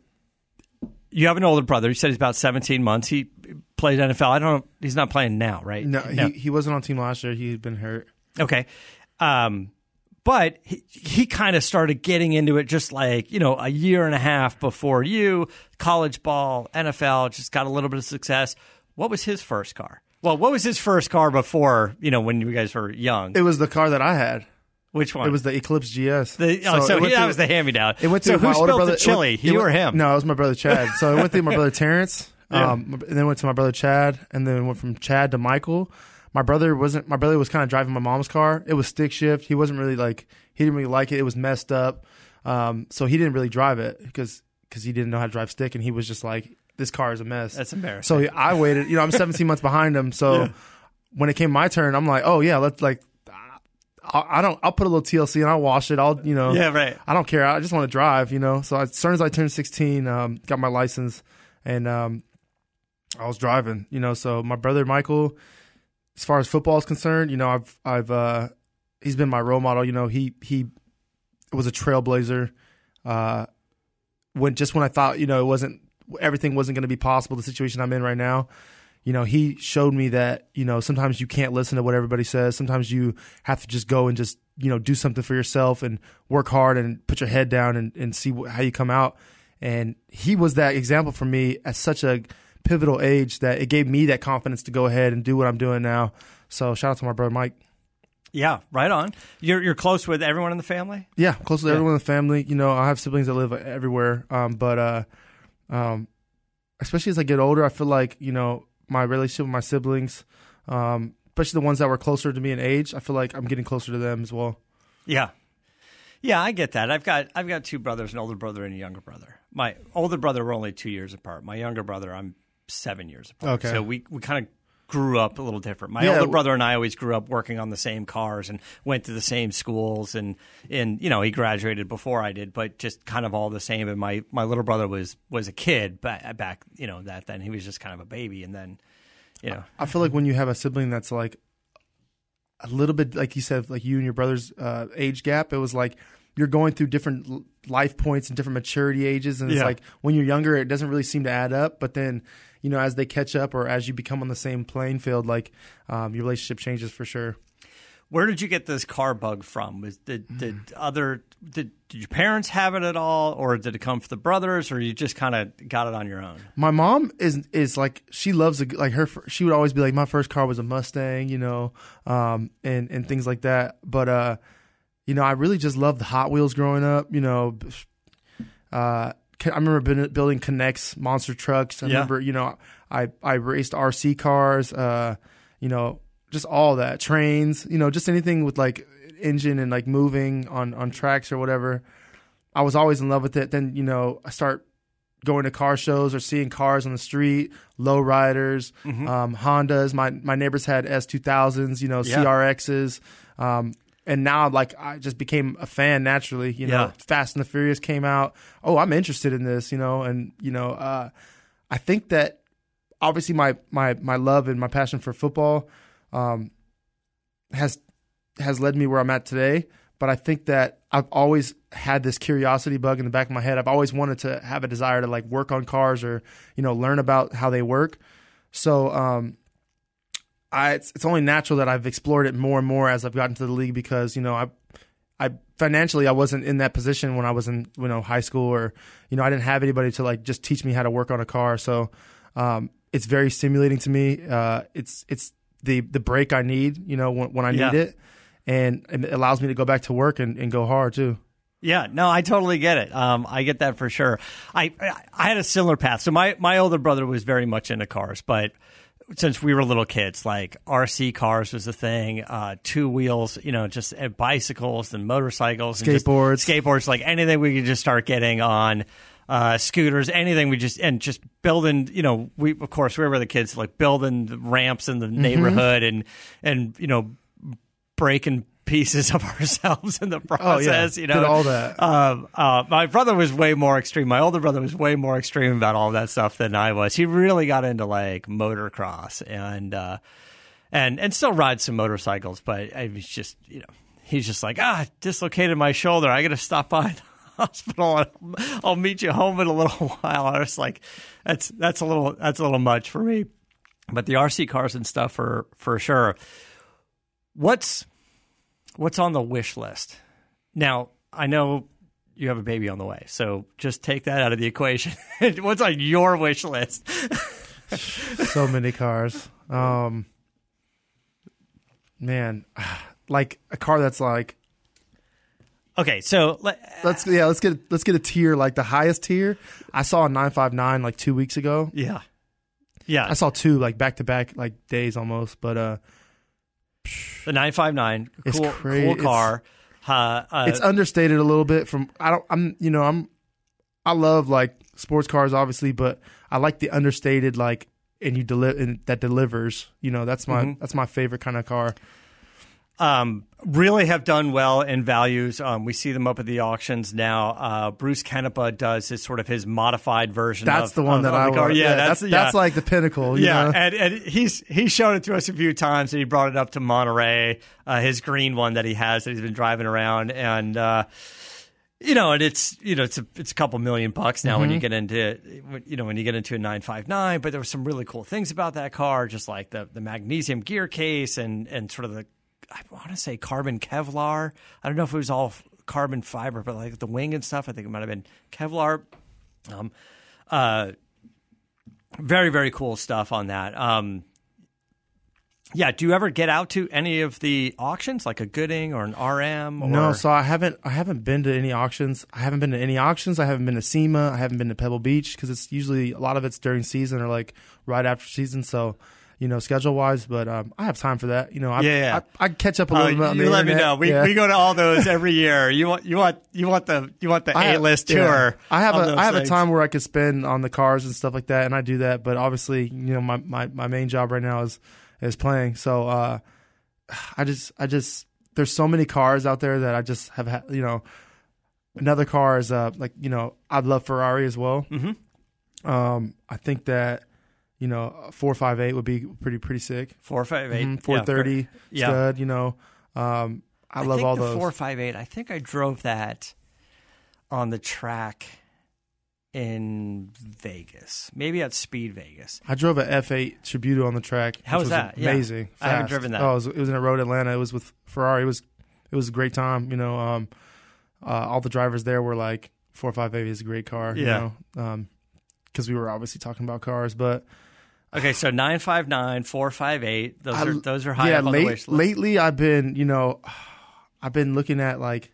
You have an older brother. You said he's about seventeen months. He played N F L. I don't know. He's not playing now, right?
no, he he wasn't on team last year. He had been hurt.
Okay. Um, but he, he kind of started getting into it just like, you know, a year and a half before you. College ball, N F L, just got a little bit of success. What was his first car? Well, what was his first car before, you know, when you guys were young?
It was the car that I had.
Which one?
It was the Eclipse G S.
The, oh, so
it
he,
went
that
through-
was the hand-me-down.
It went
so
through
who
my older
spilled
brother.
the chili?
It went-
You
it
or
went-
him?
No, it was my brother Chad. So it went through my brother Terrence.
Yeah.
Um, and then went to my brother Chad, and then went from Chad to Michael. My brother wasn't. My brother was kind of driving my mom's car. It was stick shift. He wasn't really like. He didn't really like it. It was messed up. Um, so he didn't really drive it because because he didn't know how to drive stick, and he was just like, "This car is a mess."
That's embarrassing.
So he, I waited. You know, I'm seventeen months behind him. So
Yeah.
when it came my turn, I'm like, "Oh yeah, let's like." I I don't. I'll put a little T L C and I'll wash it. I'll, you know.
Yeah, right.
I don't care. I just want to drive, you know. So as soon as I turned sixteen, um, got my license, and um, I was driving, you know. So my brother Michael, as far as football is concerned, you know, I've I've uh, he's been my role model. You know, he he was a trailblazer. Uh, when just when I thought, you know, it wasn't everything wasn't going to be possible, the situation I'm in right now. You know, he showed me that, you know, sometimes you can't listen to what everybody says. Sometimes you have to just go and just, you know, do something for yourself and work hard and put your head down and, and see wh- how you come out. And he was that example for me at such a pivotal age that it gave me that confidence to go ahead and do what I'm doing now. So shout out to my brother Mike.
Yeah, right on. You're you're close with everyone in the family?
Yeah, close to
Yeah.
everyone in the family. You know, I have siblings that live everywhere. Um, but uh, um, especially as I get older, I feel like, you know, my relationship with my siblings, um, especially the ones that were closer to me in age, I feel like I'm getting closer to them as well.
Yeah. Yeah, I get that. I've got I've got two brothers, an older brother and a younger brother. My older brother, we're only two years apart. My younger brother, I'm seven years apart.
Okay.
So we, we kind of grew up a little different. My
Yeah.
older brother and I always grew up working on the same cars and went to the same schools, and, and you know, he graduated before I did, but just kind of all the same. And my, my little brother was was a kid back, back, you know, that then he was just kind of a baby, and then, you know.
I feel like when you have a sibling that's like a little bit, like you said, like you and your brother's uh, age gap, it was like you're going through different l- life points and different maturity ages. And it's
Yeah.
like when you're younger, it doesn't really seem to add up. But then, you know, as they catch up or as you become on the same playing field, like um, your relationship changes for sure.
Where did you get this car bug from? Was did did other did, did your parents have it at all, or did it come from the brothers, or you just kind of got it on your own?
My mom is is like she loves a, like her. fir- She would always be like, my first car was a Mustang, you know, um, and and things like that. But uh, you know, I really just loved the Hot Wheels growing up. You know, uh, I remember bin- building Connects monster trucks. I
Yeah.
remember, you know, I I raced R C cars. Uh, you know, just all that trains. You know, just anything with like engine and like moving on on tracks or whatever. I was always in love with it. Then, you know, I start going to car shows or seeing cars on the street, low riders,
Mm-hmm.
um, Hondas. My my neighbors had S two thousands, you know,
Yeah.
C R Xs. Um, and now, like, I just became a fan naturally. You know,
Yeah.
Fast and the Furious came out. Oh, I'm interested in this, you know, and, you know, uh, I think that obviously my, my, my love and my passion for football um, has has led me where I'm at today. But I think that I've always had this curiosity bug in the back of my head. I've always wanted to have a desire to like work on cars or, you know, learn about how they work. So um, I, it's, it's only natural that I've explored it more and more as I've gotten to the league because, you know, I, I financially I wasn't in that position when I was in, you know, high school or, you know, I didn't have anybody to like just teach me how to work on a car. So um, it's very stimulating to me. Uh, it's it's the the break I need, you know, when, when I
Yeah.
need it. And it allows me to go back to work and, and go hard too.
Yeah, no, I totally get it. Um, I get that for sure. I I had a similar path. So my, my older brother was very much into cars, but since we were little kids, like R C cars was a thing, uh, two wheels, you know, just uh, bicycles and motorcycles,
skateboards,
and just skateboards, like anything we could just start getting on. Uh, scooters, anything we just, and just building, you know, we, of course, we were the kids, like building ramps in the mm-hmm. neighborhood and, and, you know, breaking pieces of ourselves in the process,
oh, yeah.
you know,
Did all that.
Um, uh, my brother was way more extreme. My older brother was way more extreme about all that stuff than I was. He really got into like motocross and, uh, and, and still rides some motorcycles, but I was just, you know, he's just like, ah, dislocated my shoulder. I got to stop by hospital and I'll meet you home in a little while. I was like, that's that's a little that's a little much for me. But the R C cars and stuff for for sure. What's what's on the wish list? Now, I know you have a baby on the way, so just take that out of the equation. What's on your wish list?
So many cars. Um man, like a car that's like
Okay, so let,
let's yeah let's get let's get a tier, like the highest tier. I saw a nine five nine like two weeks ago.
Yeah, yeah.
I saw two like back to back like days almost, but uh,
the nine five nine, cool, cool car.
It's,
uh, uh,
it's understated a little bit. From I don't I'm you know I'm I love like sports cars obviously, but I like the understated like and you deliver and that delivers. You know that's my mm-hmm. that's my favorite kind of car.
Um, really have done well in values. Um, we see them up at the auctions now. Uh, Bruce Canepa does his sort of his modified version.
That's
of,
the one
of,
that
of
I
the car.
want.
Yeah,
yeah,
that's
that's,
yeah.
that's like the pinnacle. You
yeah,
know?
and and he's he's shown it to us a few times, and he brought it up to Monterey, uh, his green one that he has that he's been driving around, and uh, you know, and it's you know it's a it's a couple million bucks now mm-hmm. when you get into you know when you get into a nine five nine. But there were some really cool things about that car, just like the the magnesium gear case and and sort of the. I want to say carbon Kevlar. I don't know if it was all carbon fiber, but like the wing and stuff, I think it might have been Kevlar. Um, uh, very, very cool stuff on that. Um, yeah. Do you ever get out to any of the auctions, like a Gooding or an R M? Or...
No. So I haven't. I haven't been to any auctions. I haven't been to any auctions. I haven't been to SEMA. I haven't been to Pebble Beach because it's usually a lot of it's during season or like right after season. So. You know, schedule wise, but um, I have time for that. You know, I,
yeah, yeah.
I, I catch up a little
uh,
bit. On
you
the
let
internet.
me know. We
yeah.
we go to all those every year. You want you want you want the you want the A list tour.
Yeah. I have a I have
things.
a time where I could spend on the cars and stuff like that, and I do that. But obviously, you know, my, my, my main job right now is is playing. So uh, I just I just there's so many cars out there that I just have had. You know, another car is uh like you know I love Ferrari as well.
Mm-hmm.
Um, I think that. You know, four five eight would be pretty pretty sick.
Four five eight, mm-hmm.
four thirty
yeah.
stud. You know, um, I, I love
think
all
the
those.
Four five eight. I think I drove that on the track in Vegas, maybe at Speed Vegas.
I drove a F eight Tributo on the track.
How was,
was
that?
Amazing.
Yeah. I haven't driven that.
Oh, it was, it was in a road Atlanta. It was with Ferrari. It was it was a great time. You know, um, uh, all the drivers there were like four five eight is a great car.
Yeah.
You know, because um, we were obviously talking about cars, but.
Okay, so nine five nine, four five eight, those are those are high
yeah,
up on
late,
the wish list.
Lately, I've been, you know, I've been looking at like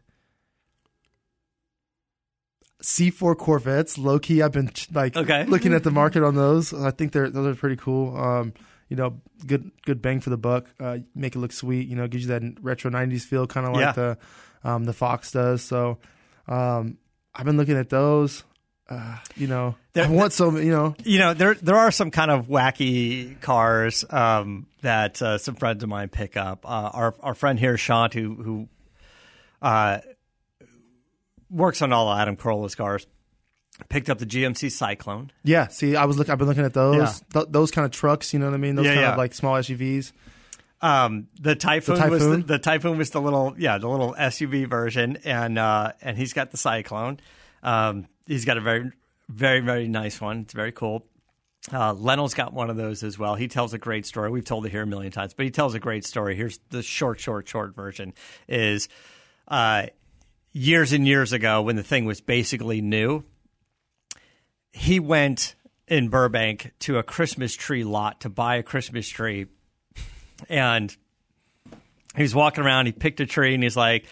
C four Corvettes. Low key, I've been like
okay.
looking at the market on those. I think they're those are pretty cool. Um, you know, good good bang for the buck. Uh, make it look sweet. You know, gives you that retro nineties feel, kind of like
yeah.
the um, the Fox does. So, um, I've been looking at those. Uh, you know, there, I want some, you know.
You know, there there are some kind of wacky cars um, that uh, some friends of mine pick up. Uh, our our friend here, Shant, who who uh, works on all Adam Carolla's cars, picked up the G M C Cyclone.
Yeah, see, I was look, I've been looking at those
yeah.
th- those kind of trucks. You know what I mean? Those
yeah,
kind
yeah.
of like small S U Vs.
Um, the Typhoon,
the Typhoon
was the, the Typhoon was the little yeah the little S U V version, and uh, and he's got the Cyclone. Um, he's got a very, very, very nice one. It's very cool. Uh, Lennell's got one of those as well. He tells a great story. We've told it here a million times, but he tells a great story. Here's the short, short, short version is uh, years and years ago when the thing was basically new, he went in Burbank to a Christmas tree lot to buy a Christmas tree, and he was walking around. He picked a tree, and he's like,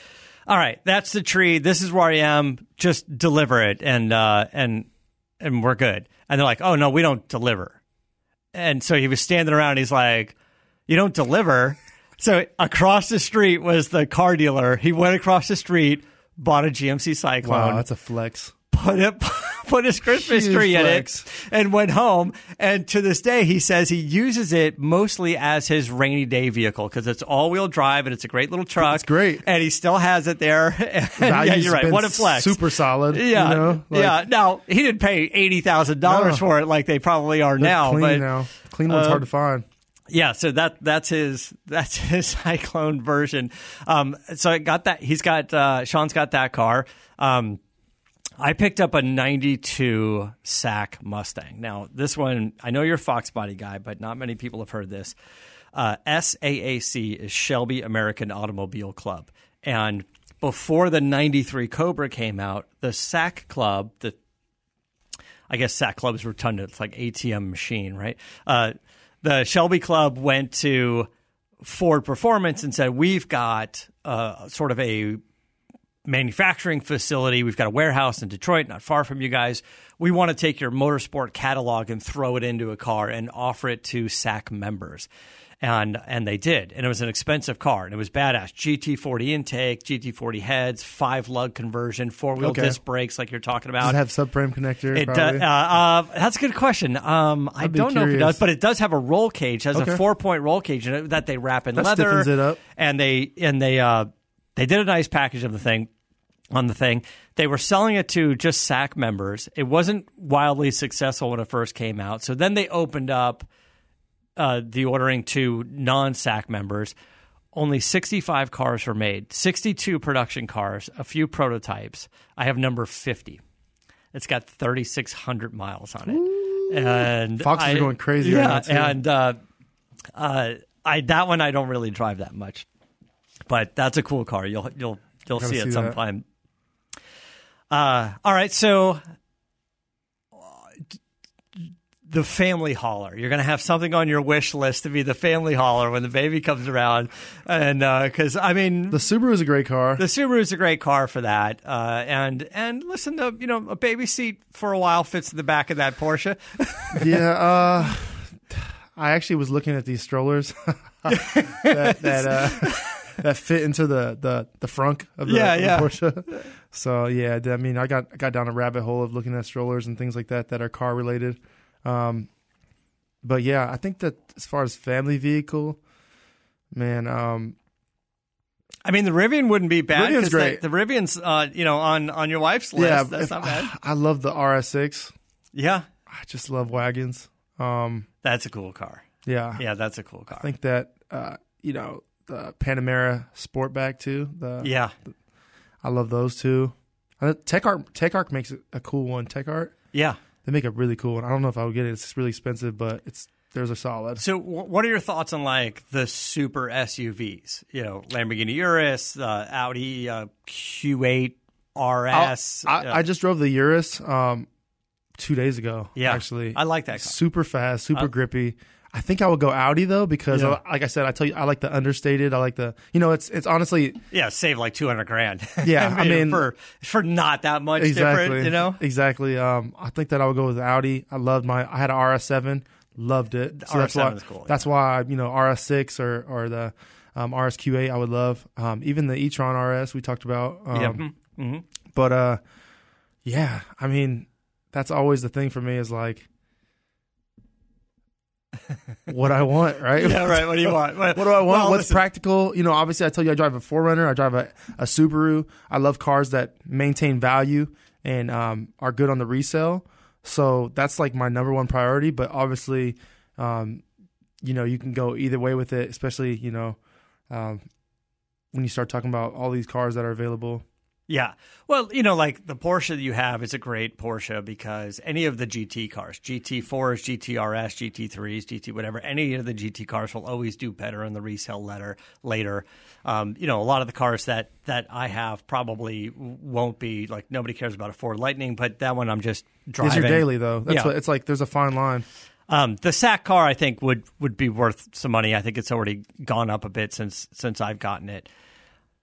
all right, that's the tree. This is where I am. Just deliver it, and uh, and and we're good. And they're like, oh no, we don't deliver. And so he was standing around. And he's like, you don't deliver. So across the street was the car dealer. He went across the street, bought a G M C Cyclone.
Wow, that's a flex.
Put it, put his Christmas
Huge
tree
flex.
in it, and went home. And to this day, he says he uses it mostly as his rainy day vehicle because it's all wheel drive and it's a great little truck.
It's great,
and he still has it there. And yeah, you're right. What a flex!
Super solid.
Yeah,
you know? like,
yeah. Now he didn't pay eighty thousand no. dollars for it like they probably are now.
Clean
but
now, clean one's
uh,
hard to find.
Yeah, so that that's his that's his Cyclone version. Um, so I got that. He's got uh, Sean's got that car. Um, I picked up a ninety-two S A C Mustang. Now, this one, I know you're a Fox Body guy, but not many people have heard this. Uh, S A A C is Shelby American Automobile Club. And before the ninety-three Cobra came out, the S A C Club, the I guess S A C Club is redundant. It's like A T M machine, right? Uh, the Shelby Club went to Ford Performance and said, we've got uh, sort of a manufacturing facility. We've got a warehouse in Detroit, not far from you guys. We want to take your motorsport catalog and throw it into a car and offer it to S A C members. And and they did. And it was an expensive car. And it was badass. G T forty intake, G T forty heads, five lug conversion, four-wheel
okay.
disc brakes like you're talking about.
Does it have subframe connector?
It does, uh, uh, that's a good question. Um, I don't know if it does, but it does have a roll cage. It has
okay.
a four-point roll cage in it that they wrap in
that
leather.
Stiffens it up.
And they, and they, uh, they did a nice package of the thing. On the thing, they were selling it to just S A C members. It wasn't wildly successful when it first came out. So then they opened up uh, the ordering to non-S A C members. Only sixty-five cars were made, sixty-two production cars, a few prototypes. I have number fifty. It's got thirty-six hundred miles on it.
Ooh.
And
Foxes
I,
are going crazy
yeah,
right now, too.
And uh, uh, I that one I don't really drive that much, but that's a cool car. You'll you'll you'll see,
see
it
that.
sometime. Uh, all right, so the family hauler. You're going to have something on your wish list to be the family hauler when the baby comes around. And because, uh, I mean...
The Subaru is a great car.
The Subaru is a great car for that. Uh, and, and listen, the, you know, a baby seat for a while fits in the back of that Porsche.
yeah, uh, I actually was looking at these strollers that... that uh, that fit into the, the, the frunk of the,
yeah,
of the
yeah.
Porsche. So, yeah, I mean, I got I got down a rabbit hole of looking at strollers and things like that that are car-related. Um, but, yeah, I think that as far as family vehicle, man... Um,
I mean, the Rivian wouldn't be bad.
Rivian's great.
The, the Rivian's, uh, you know, on, on your wife's list.
Yeah,
That's
if,
not bad.
I love the R S six.
Yeah.
I just love wagons. Um,
that's a cool car.
Yeah.
Yeah, that's a cool car.
I think that, uh, you know... The Panamera Sportback too. The,
yeah,
the, I love those too. Uh, Tech Art Tech Art makes a cool one. Tech Art,
yeah,
they make a really cool one. I don't know if I would get it. It's really expensive, but it's there's a solid.
So, what are your thoughts on like the super S U Vs? You know, Lamborghini Urus, uh, Audi uh, Q eight R S.
I,
uh,
I just drove the Urus um, two days ago.
Yeah,
actually,
I like that car.
Super fast, super
uh,
grippy. I think I would go Audi though because,
yeah.
I, like I said, I tell you, I like the understated. I like the, you know, it's it's honestly,
yeah, save like two hundred grand.
Yeah,
I, mean,
I mean
for for not that much
exactly,
different, you know.
Exactly. Um, I think that I would go with Audi. I loved my. I had an R S seven, loved it.
The
So
R S seven
that's why.
is cool.
That's
yeah.
why you know R S six or or the um, R S Q eight I would love. Um, even the e-tron R S we talked about. Um,
yep. Mm-hmm.
But uh, yeah, I mean, that's always the thing for me is like. What I want, right?
Yeah, right. What do you want? What,
what do I want?
well,
What's
listen.
practical? You know, obviously, I tell you, I drive a four runner. I drive a, a Subaru. I love cars that maintain value and um, are good on the resale. So that's like my number one priority. But obviously, um, you know, you can go either way with it, especially, you know, um, when you start talking about all these cars that are available.
Yeah. Well, you know, like the Porsche that you have is a great Porsche because any of the G T cars, G T fours, G T R S, G T threes, G T whatever, any of the G T cars will always do better in the resale letter later. Um, you know, a lot of the cars that, that I have probably won't be, like, nobody cares about a Ford Lightning, but that one I'm just driving.
It's your daily, though. That's
yeah.
what, it's like there's a fine line.
Um, the S A C car, I think, would, would be worth some money. I think it's already gone up a bit since since I've gotten it.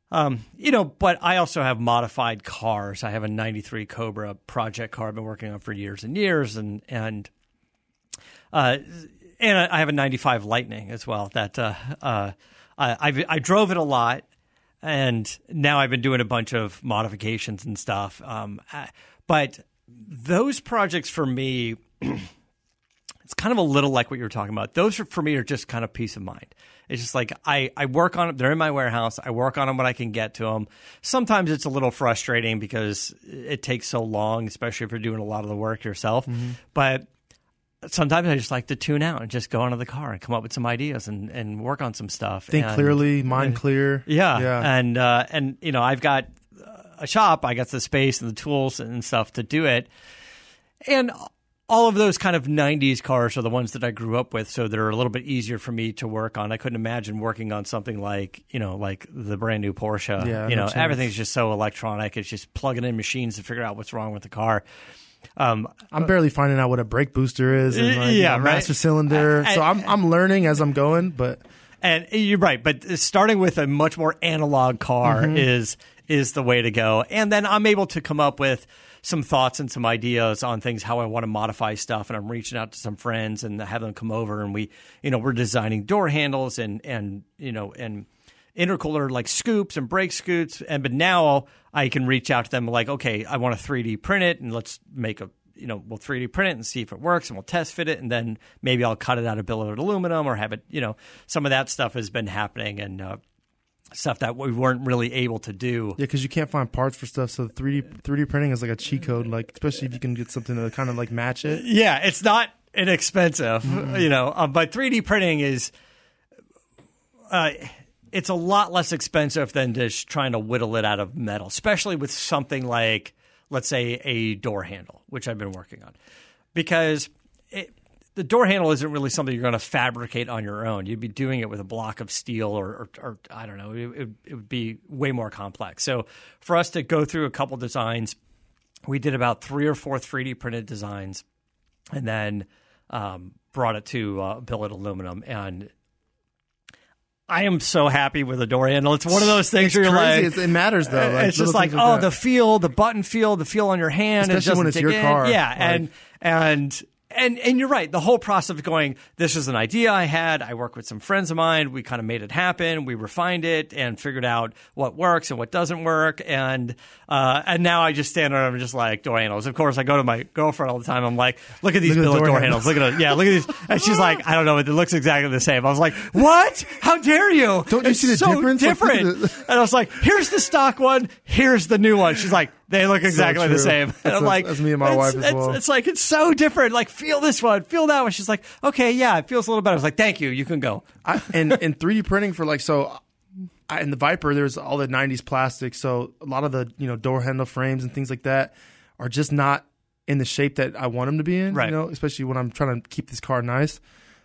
Um, you know, but I also have modified cars. I have a ninety-three Cobra project car I've been working on for years and years, and and uh, and I have a ninety-five Lightning as well. That uh, uh, I I've, I drove it a lot, and now I've been doing a bunch of modifications and stuff. Um, but those projects for me, it's kind of a little like what you were talking about. Those are, for me are just kind of peace of mind. It's just like I, I work on them. They're in my warehouse. I work on them when I can get to them. Sometimes it's a little frustrating because it takes so long, especially if you're doing a lot of the work yourself. Mm-hmm. But sometimes I just like to tune out and just go into the car and come up with some ideas and, and work on some stuff.
Think
and,
clearly, mind
and,
clear.
Yeah.
yeah.
And, uh, and, you know, I've got a shop. I got the space and the tools and stuff to do it. And all of those kind of nineties cars are the ones that I grew up with, so they're a little bit easier for me to work on. I couldn't imagine working on something like, you know, like the brand new Porsche.
Yeah,
you
no
know,
chance.
Everything's just so electronic. It's just plugging in machines to figure out what's wrong with the car. Um,
I'm barely finding out what a brake booster is and like,
yeah,
you know,
right?
master cylinder.
I, I,
so I'm I'm learning as I'm going, but
and you're right. But starting with a much more analog car mm-hmm. is is the way to go. And then I'm able to come up with some thoughts and some ideas on things, how I want to modify stuff. And I'm reaching out to some friends and have them come over, and we, you know, we're designing door handles and, and, you know, and intercooler like scoops and brake scoops. And, but now I can reach out to them like, okay, I want to three D print it, and let's make a, you know, we'll three D print it and see if it works, and we'll test fit it. And then maybe I'll cut it out of billet aluminum or have it, you know, some of that stuff has been happening. And, uh, stuff that we weren't really able to do.
Yeah, because you can't find parts for stuff. So three D three D printing is like a cheat code, like especially if you can get something to kind of like match it.
Yeah, it's not inexpensive, mm-hmm. you know, uh, but three D printing is uh, it's a lot less expensive than just trying to whittle it out of metal, especially with something like, let's say, a door handle, which I've been working on, because it, the door handle isn't really something you're going to fabricate on your own. You'd be doing it with a block of steel or, or, or I don't know, it, it would be way more complex. So for us to go through a couple designs, we did about three or four three D printed designs and then um, brought it to uh, billet aluminum. And I am so happy with the door handle. It's one of those things
it's
where you're
crazy.
like,
it's, it matters though. Like,
it's just like,
like
oh,
that.
the feel, the button feel, the feel on your hand,
especially
it
when it's your
in.
car.
Yeah,
like,
and and. And and you're right. The whole process of going, this is an idea I had. I worked with some friends of mine. We kind of made it happen. We refined it and figured out what works and what doesn't work. And uh, and now I just stand there and I'm just like, door handles. Of course, I go to my girlfriend all the time. I'm like, look at these
look
billet
the
door,
door
handles. Look at it. Yeah, look at these. And she's like, I don't know. It looks exactly the same. I was like, what? How dare you?
Don't you
it's
see the
so
difference?
different.
Like,
and I was like, here's the stock one. Here's the new one. She's like, they look exactly
so
the same. And
that's
I'm
a,
like,
that's me and my
it's,
wife as
it's,
well.
It's like, it's so different. Like, feel this one, feel that one. She's like, okay, yeah, it feels a little better. I was like, thank you. You can go.
I, and, and three D printing for like, so I, in the Viper, there's all the nineties plastic. So a lot of the, you know, door handle frames and things like that are just not in the shape that I want them to be in,
right.
you know, especially when I'm trying to keep this car nice.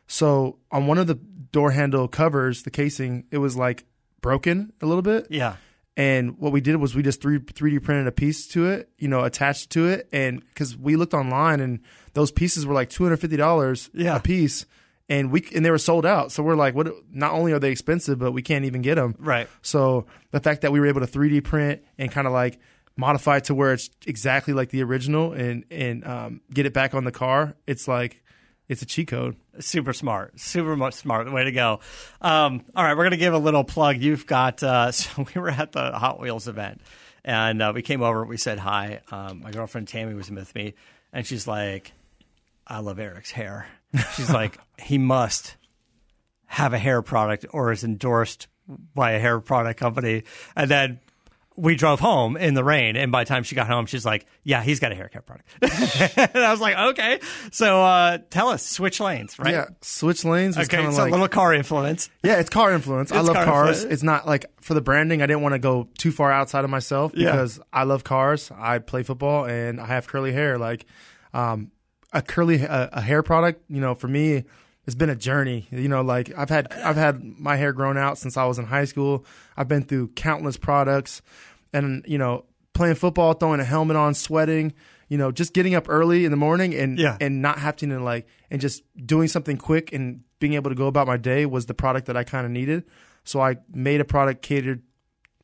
So on one of the door handle covers, the casing, it was like broken a little bit.
Yeah.
And what we did was we just three D printed a piece to it, you know, attached to it. And because we looked online and those pieces were like two hundred fifty dollars
yeah.
a piece. And we and they were sold out. So we're like, what? Not only are they expensive, but we can't even get them.
Right.
So the fact that we were able to three D print and kind of like modify it to where it's exactly like the original and, and um, get it back on the car, it's like, it's a cheat code.
Super smart. Super much smart. Way to go. Um, all right, we're going to give a little plug. You've got, uh, so we were at the Hot Wheels event, and uh, we came over, we said hi. Um, my girlfriend Tammy was with me, and she's like, I love Eric's hair. She's like, he must have a hair product or is endorsed by a hair product company. And then we drove home in the rain, and by the time she got home, she's like, yeah, he's got a haircut product. And I was like, okay. So uh, tell us, switch lanes, right?
Yeah, switch lanes was
okay,
kind of
so
like
a little car influence.
Yeah, it's car influence.
It's
I love
car
cars.
influence.
It's not like for the branding, I didn't want to go too far outside of myself because yeah. I love cars. I play football and I have curly hair. Like um, a curly a, a hair product, you know, for me, it's been a journey. You know, like I've had I've had my hair grown out since I was in high school. I've been through countless products. And, you know, playing football, throwing a helmet on, sweating, you know, just getting up early in the morning and
yeah.
and not having to like, and just doing something quick and being able to go about my day was the product that I kind of needed. So I made a product catered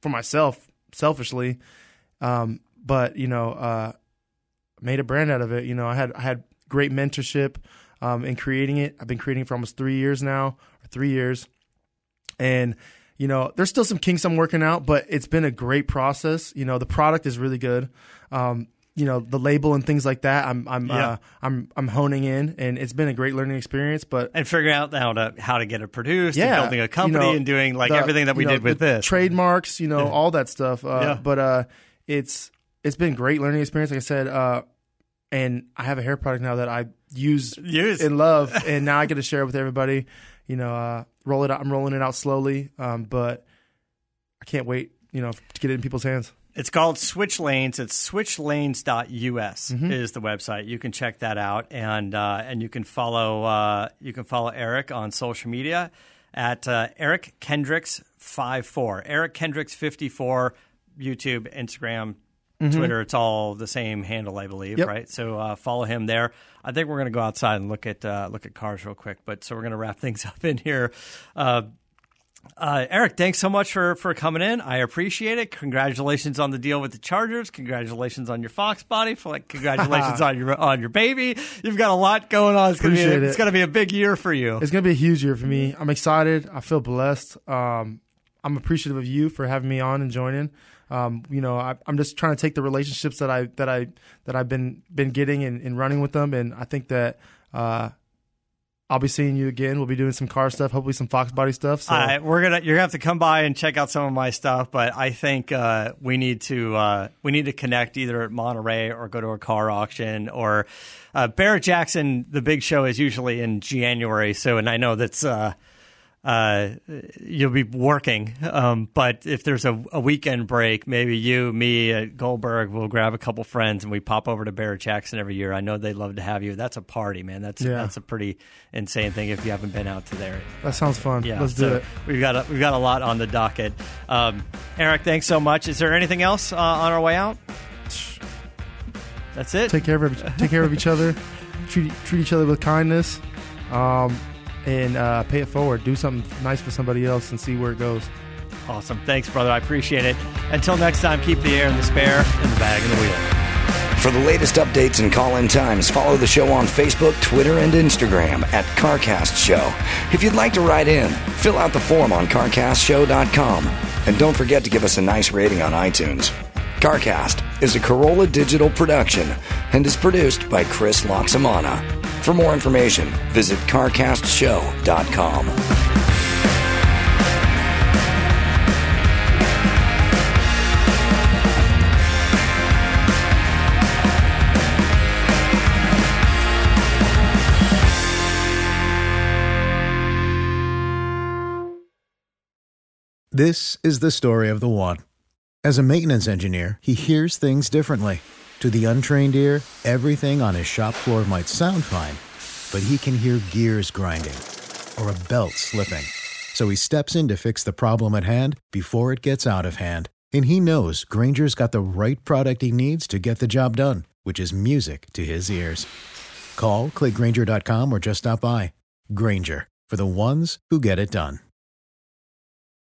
for myself, selfishly. Um, but, you know, uh, made a brand out of it. You know, I had I had great mentorship um, in creating it. I've been creating it for almost three years now, or three years. And, you know, there's still some kinks I'm working out, but it's been a great process. You know, the product is really good. Um, you know, the label and things like that, I'm I'm
Yeah.
uh, I'm I'm honing in, and it's been a great learning experience. But
And figuring out how to how to get it produced,
yeah,
and building a company,
you know,
and doing like
the-
everything that we
you know,
did with
the
this.
trademarks, you know,
Yeah.
all that stuff. Uh,
Yeah.
But uh, it's it's been a great learning experience, like I said. Uh, and I have a hair product now that I use,
Use.
and love, and now I get to share it with everybody. You know, uh, roll it out. I'm rolling it out slowly, um, but I can't wait. You know, to get it in people's hands.
It's called Switch Lanes. It's switch lanes dot U S
Mm-hmm.
is the website. You can check that out, and uh, and you can follow uh, you can follow Eric on social media at uh, Eric Kendricks fifty-four. Eric Kendricks fifty-four, YouTube, Instagram, Twitter. It's all the same handle, I believe,
Yep.
right? So uh, follow him there. I think we're going to go outside and look at uh, look at cars real quick, but so we're going to wrap things up in here. Uh, Uh, Eric, thanks so much for, for coming in. I appreciate it. Congratulations on the deal with the Chargers. Congratulations on your Fox body. Congratulations on your on your baby. You've got a lot going on. It's going to be
Appreciate
a,
it.
it's going to be a big year for you.
It's gonna be a huge year for me. I'm excited. I feel blessed. Um, I'm appreciative of you for having me on and joining. Um, you know, I, I'm just trying to take the relationships that I that I that I've been been getting and, and running with them, and I think that uh, I'll be seeing you again. We'll be doing some car stuff, hopefully some Fox body stuff. So
Uh, we're gonna you're gonna have to come by and check out some of my stuff, but I think uh, we need to uh, we need to connect either at Monterey or go to a car auction or uh, Barrett Jackson. The big show is usually in January, so and I know that's uh, uh, you'll be working, um, but if there's a, a weekend break, maybe you, me, uh, Goldberg, will grab a couple friends and we pop over to Barrett Jackson every year. I know they'd love to have you. That's a party, man. That's
Yeah.
that's a pretty insane thing if you haven't been out to there.
that sounds fun.
Yeah,
Let's
so
do it.
We've got a, we've got a lot on the docket. Um, Eric, thanks so much. Is there anything else uh, on our way out? That's it.
Take care of take care of each other. Treat treat each other with kindness, um, and uh, pay it forward. Do something nice for somebody else and see where it goes.
Awesome. Thanks, brother. I appreciate it. Until next time, keep the air in the spare and the bag in the wheel.
For the latest updates and call-in times, follow the show on Facebook, Twitter, and Instagram at CarCast Show. If you'd like to write in, fill out the form on car cast show dot com. And don't forget to give us a nice rating on iTunes. CarCast is a Corolla Digital production and is produced by Chris Loxamana. For more information, visit car cast show dot com.
This is the story of the one. As a maintenance engineer, he hears things differently. To the untrained ear, everything on his shop floor might sound fine, but he can hear gears grinding or a belt slipping. So he steps in to fix the problem at hand before it gets out of hand. And he knows Grainger's got the right product he needs to get the job done, which is music to his ears. Call, click Grainger dot com, or just stop by. Grainger, for the ones who get it done.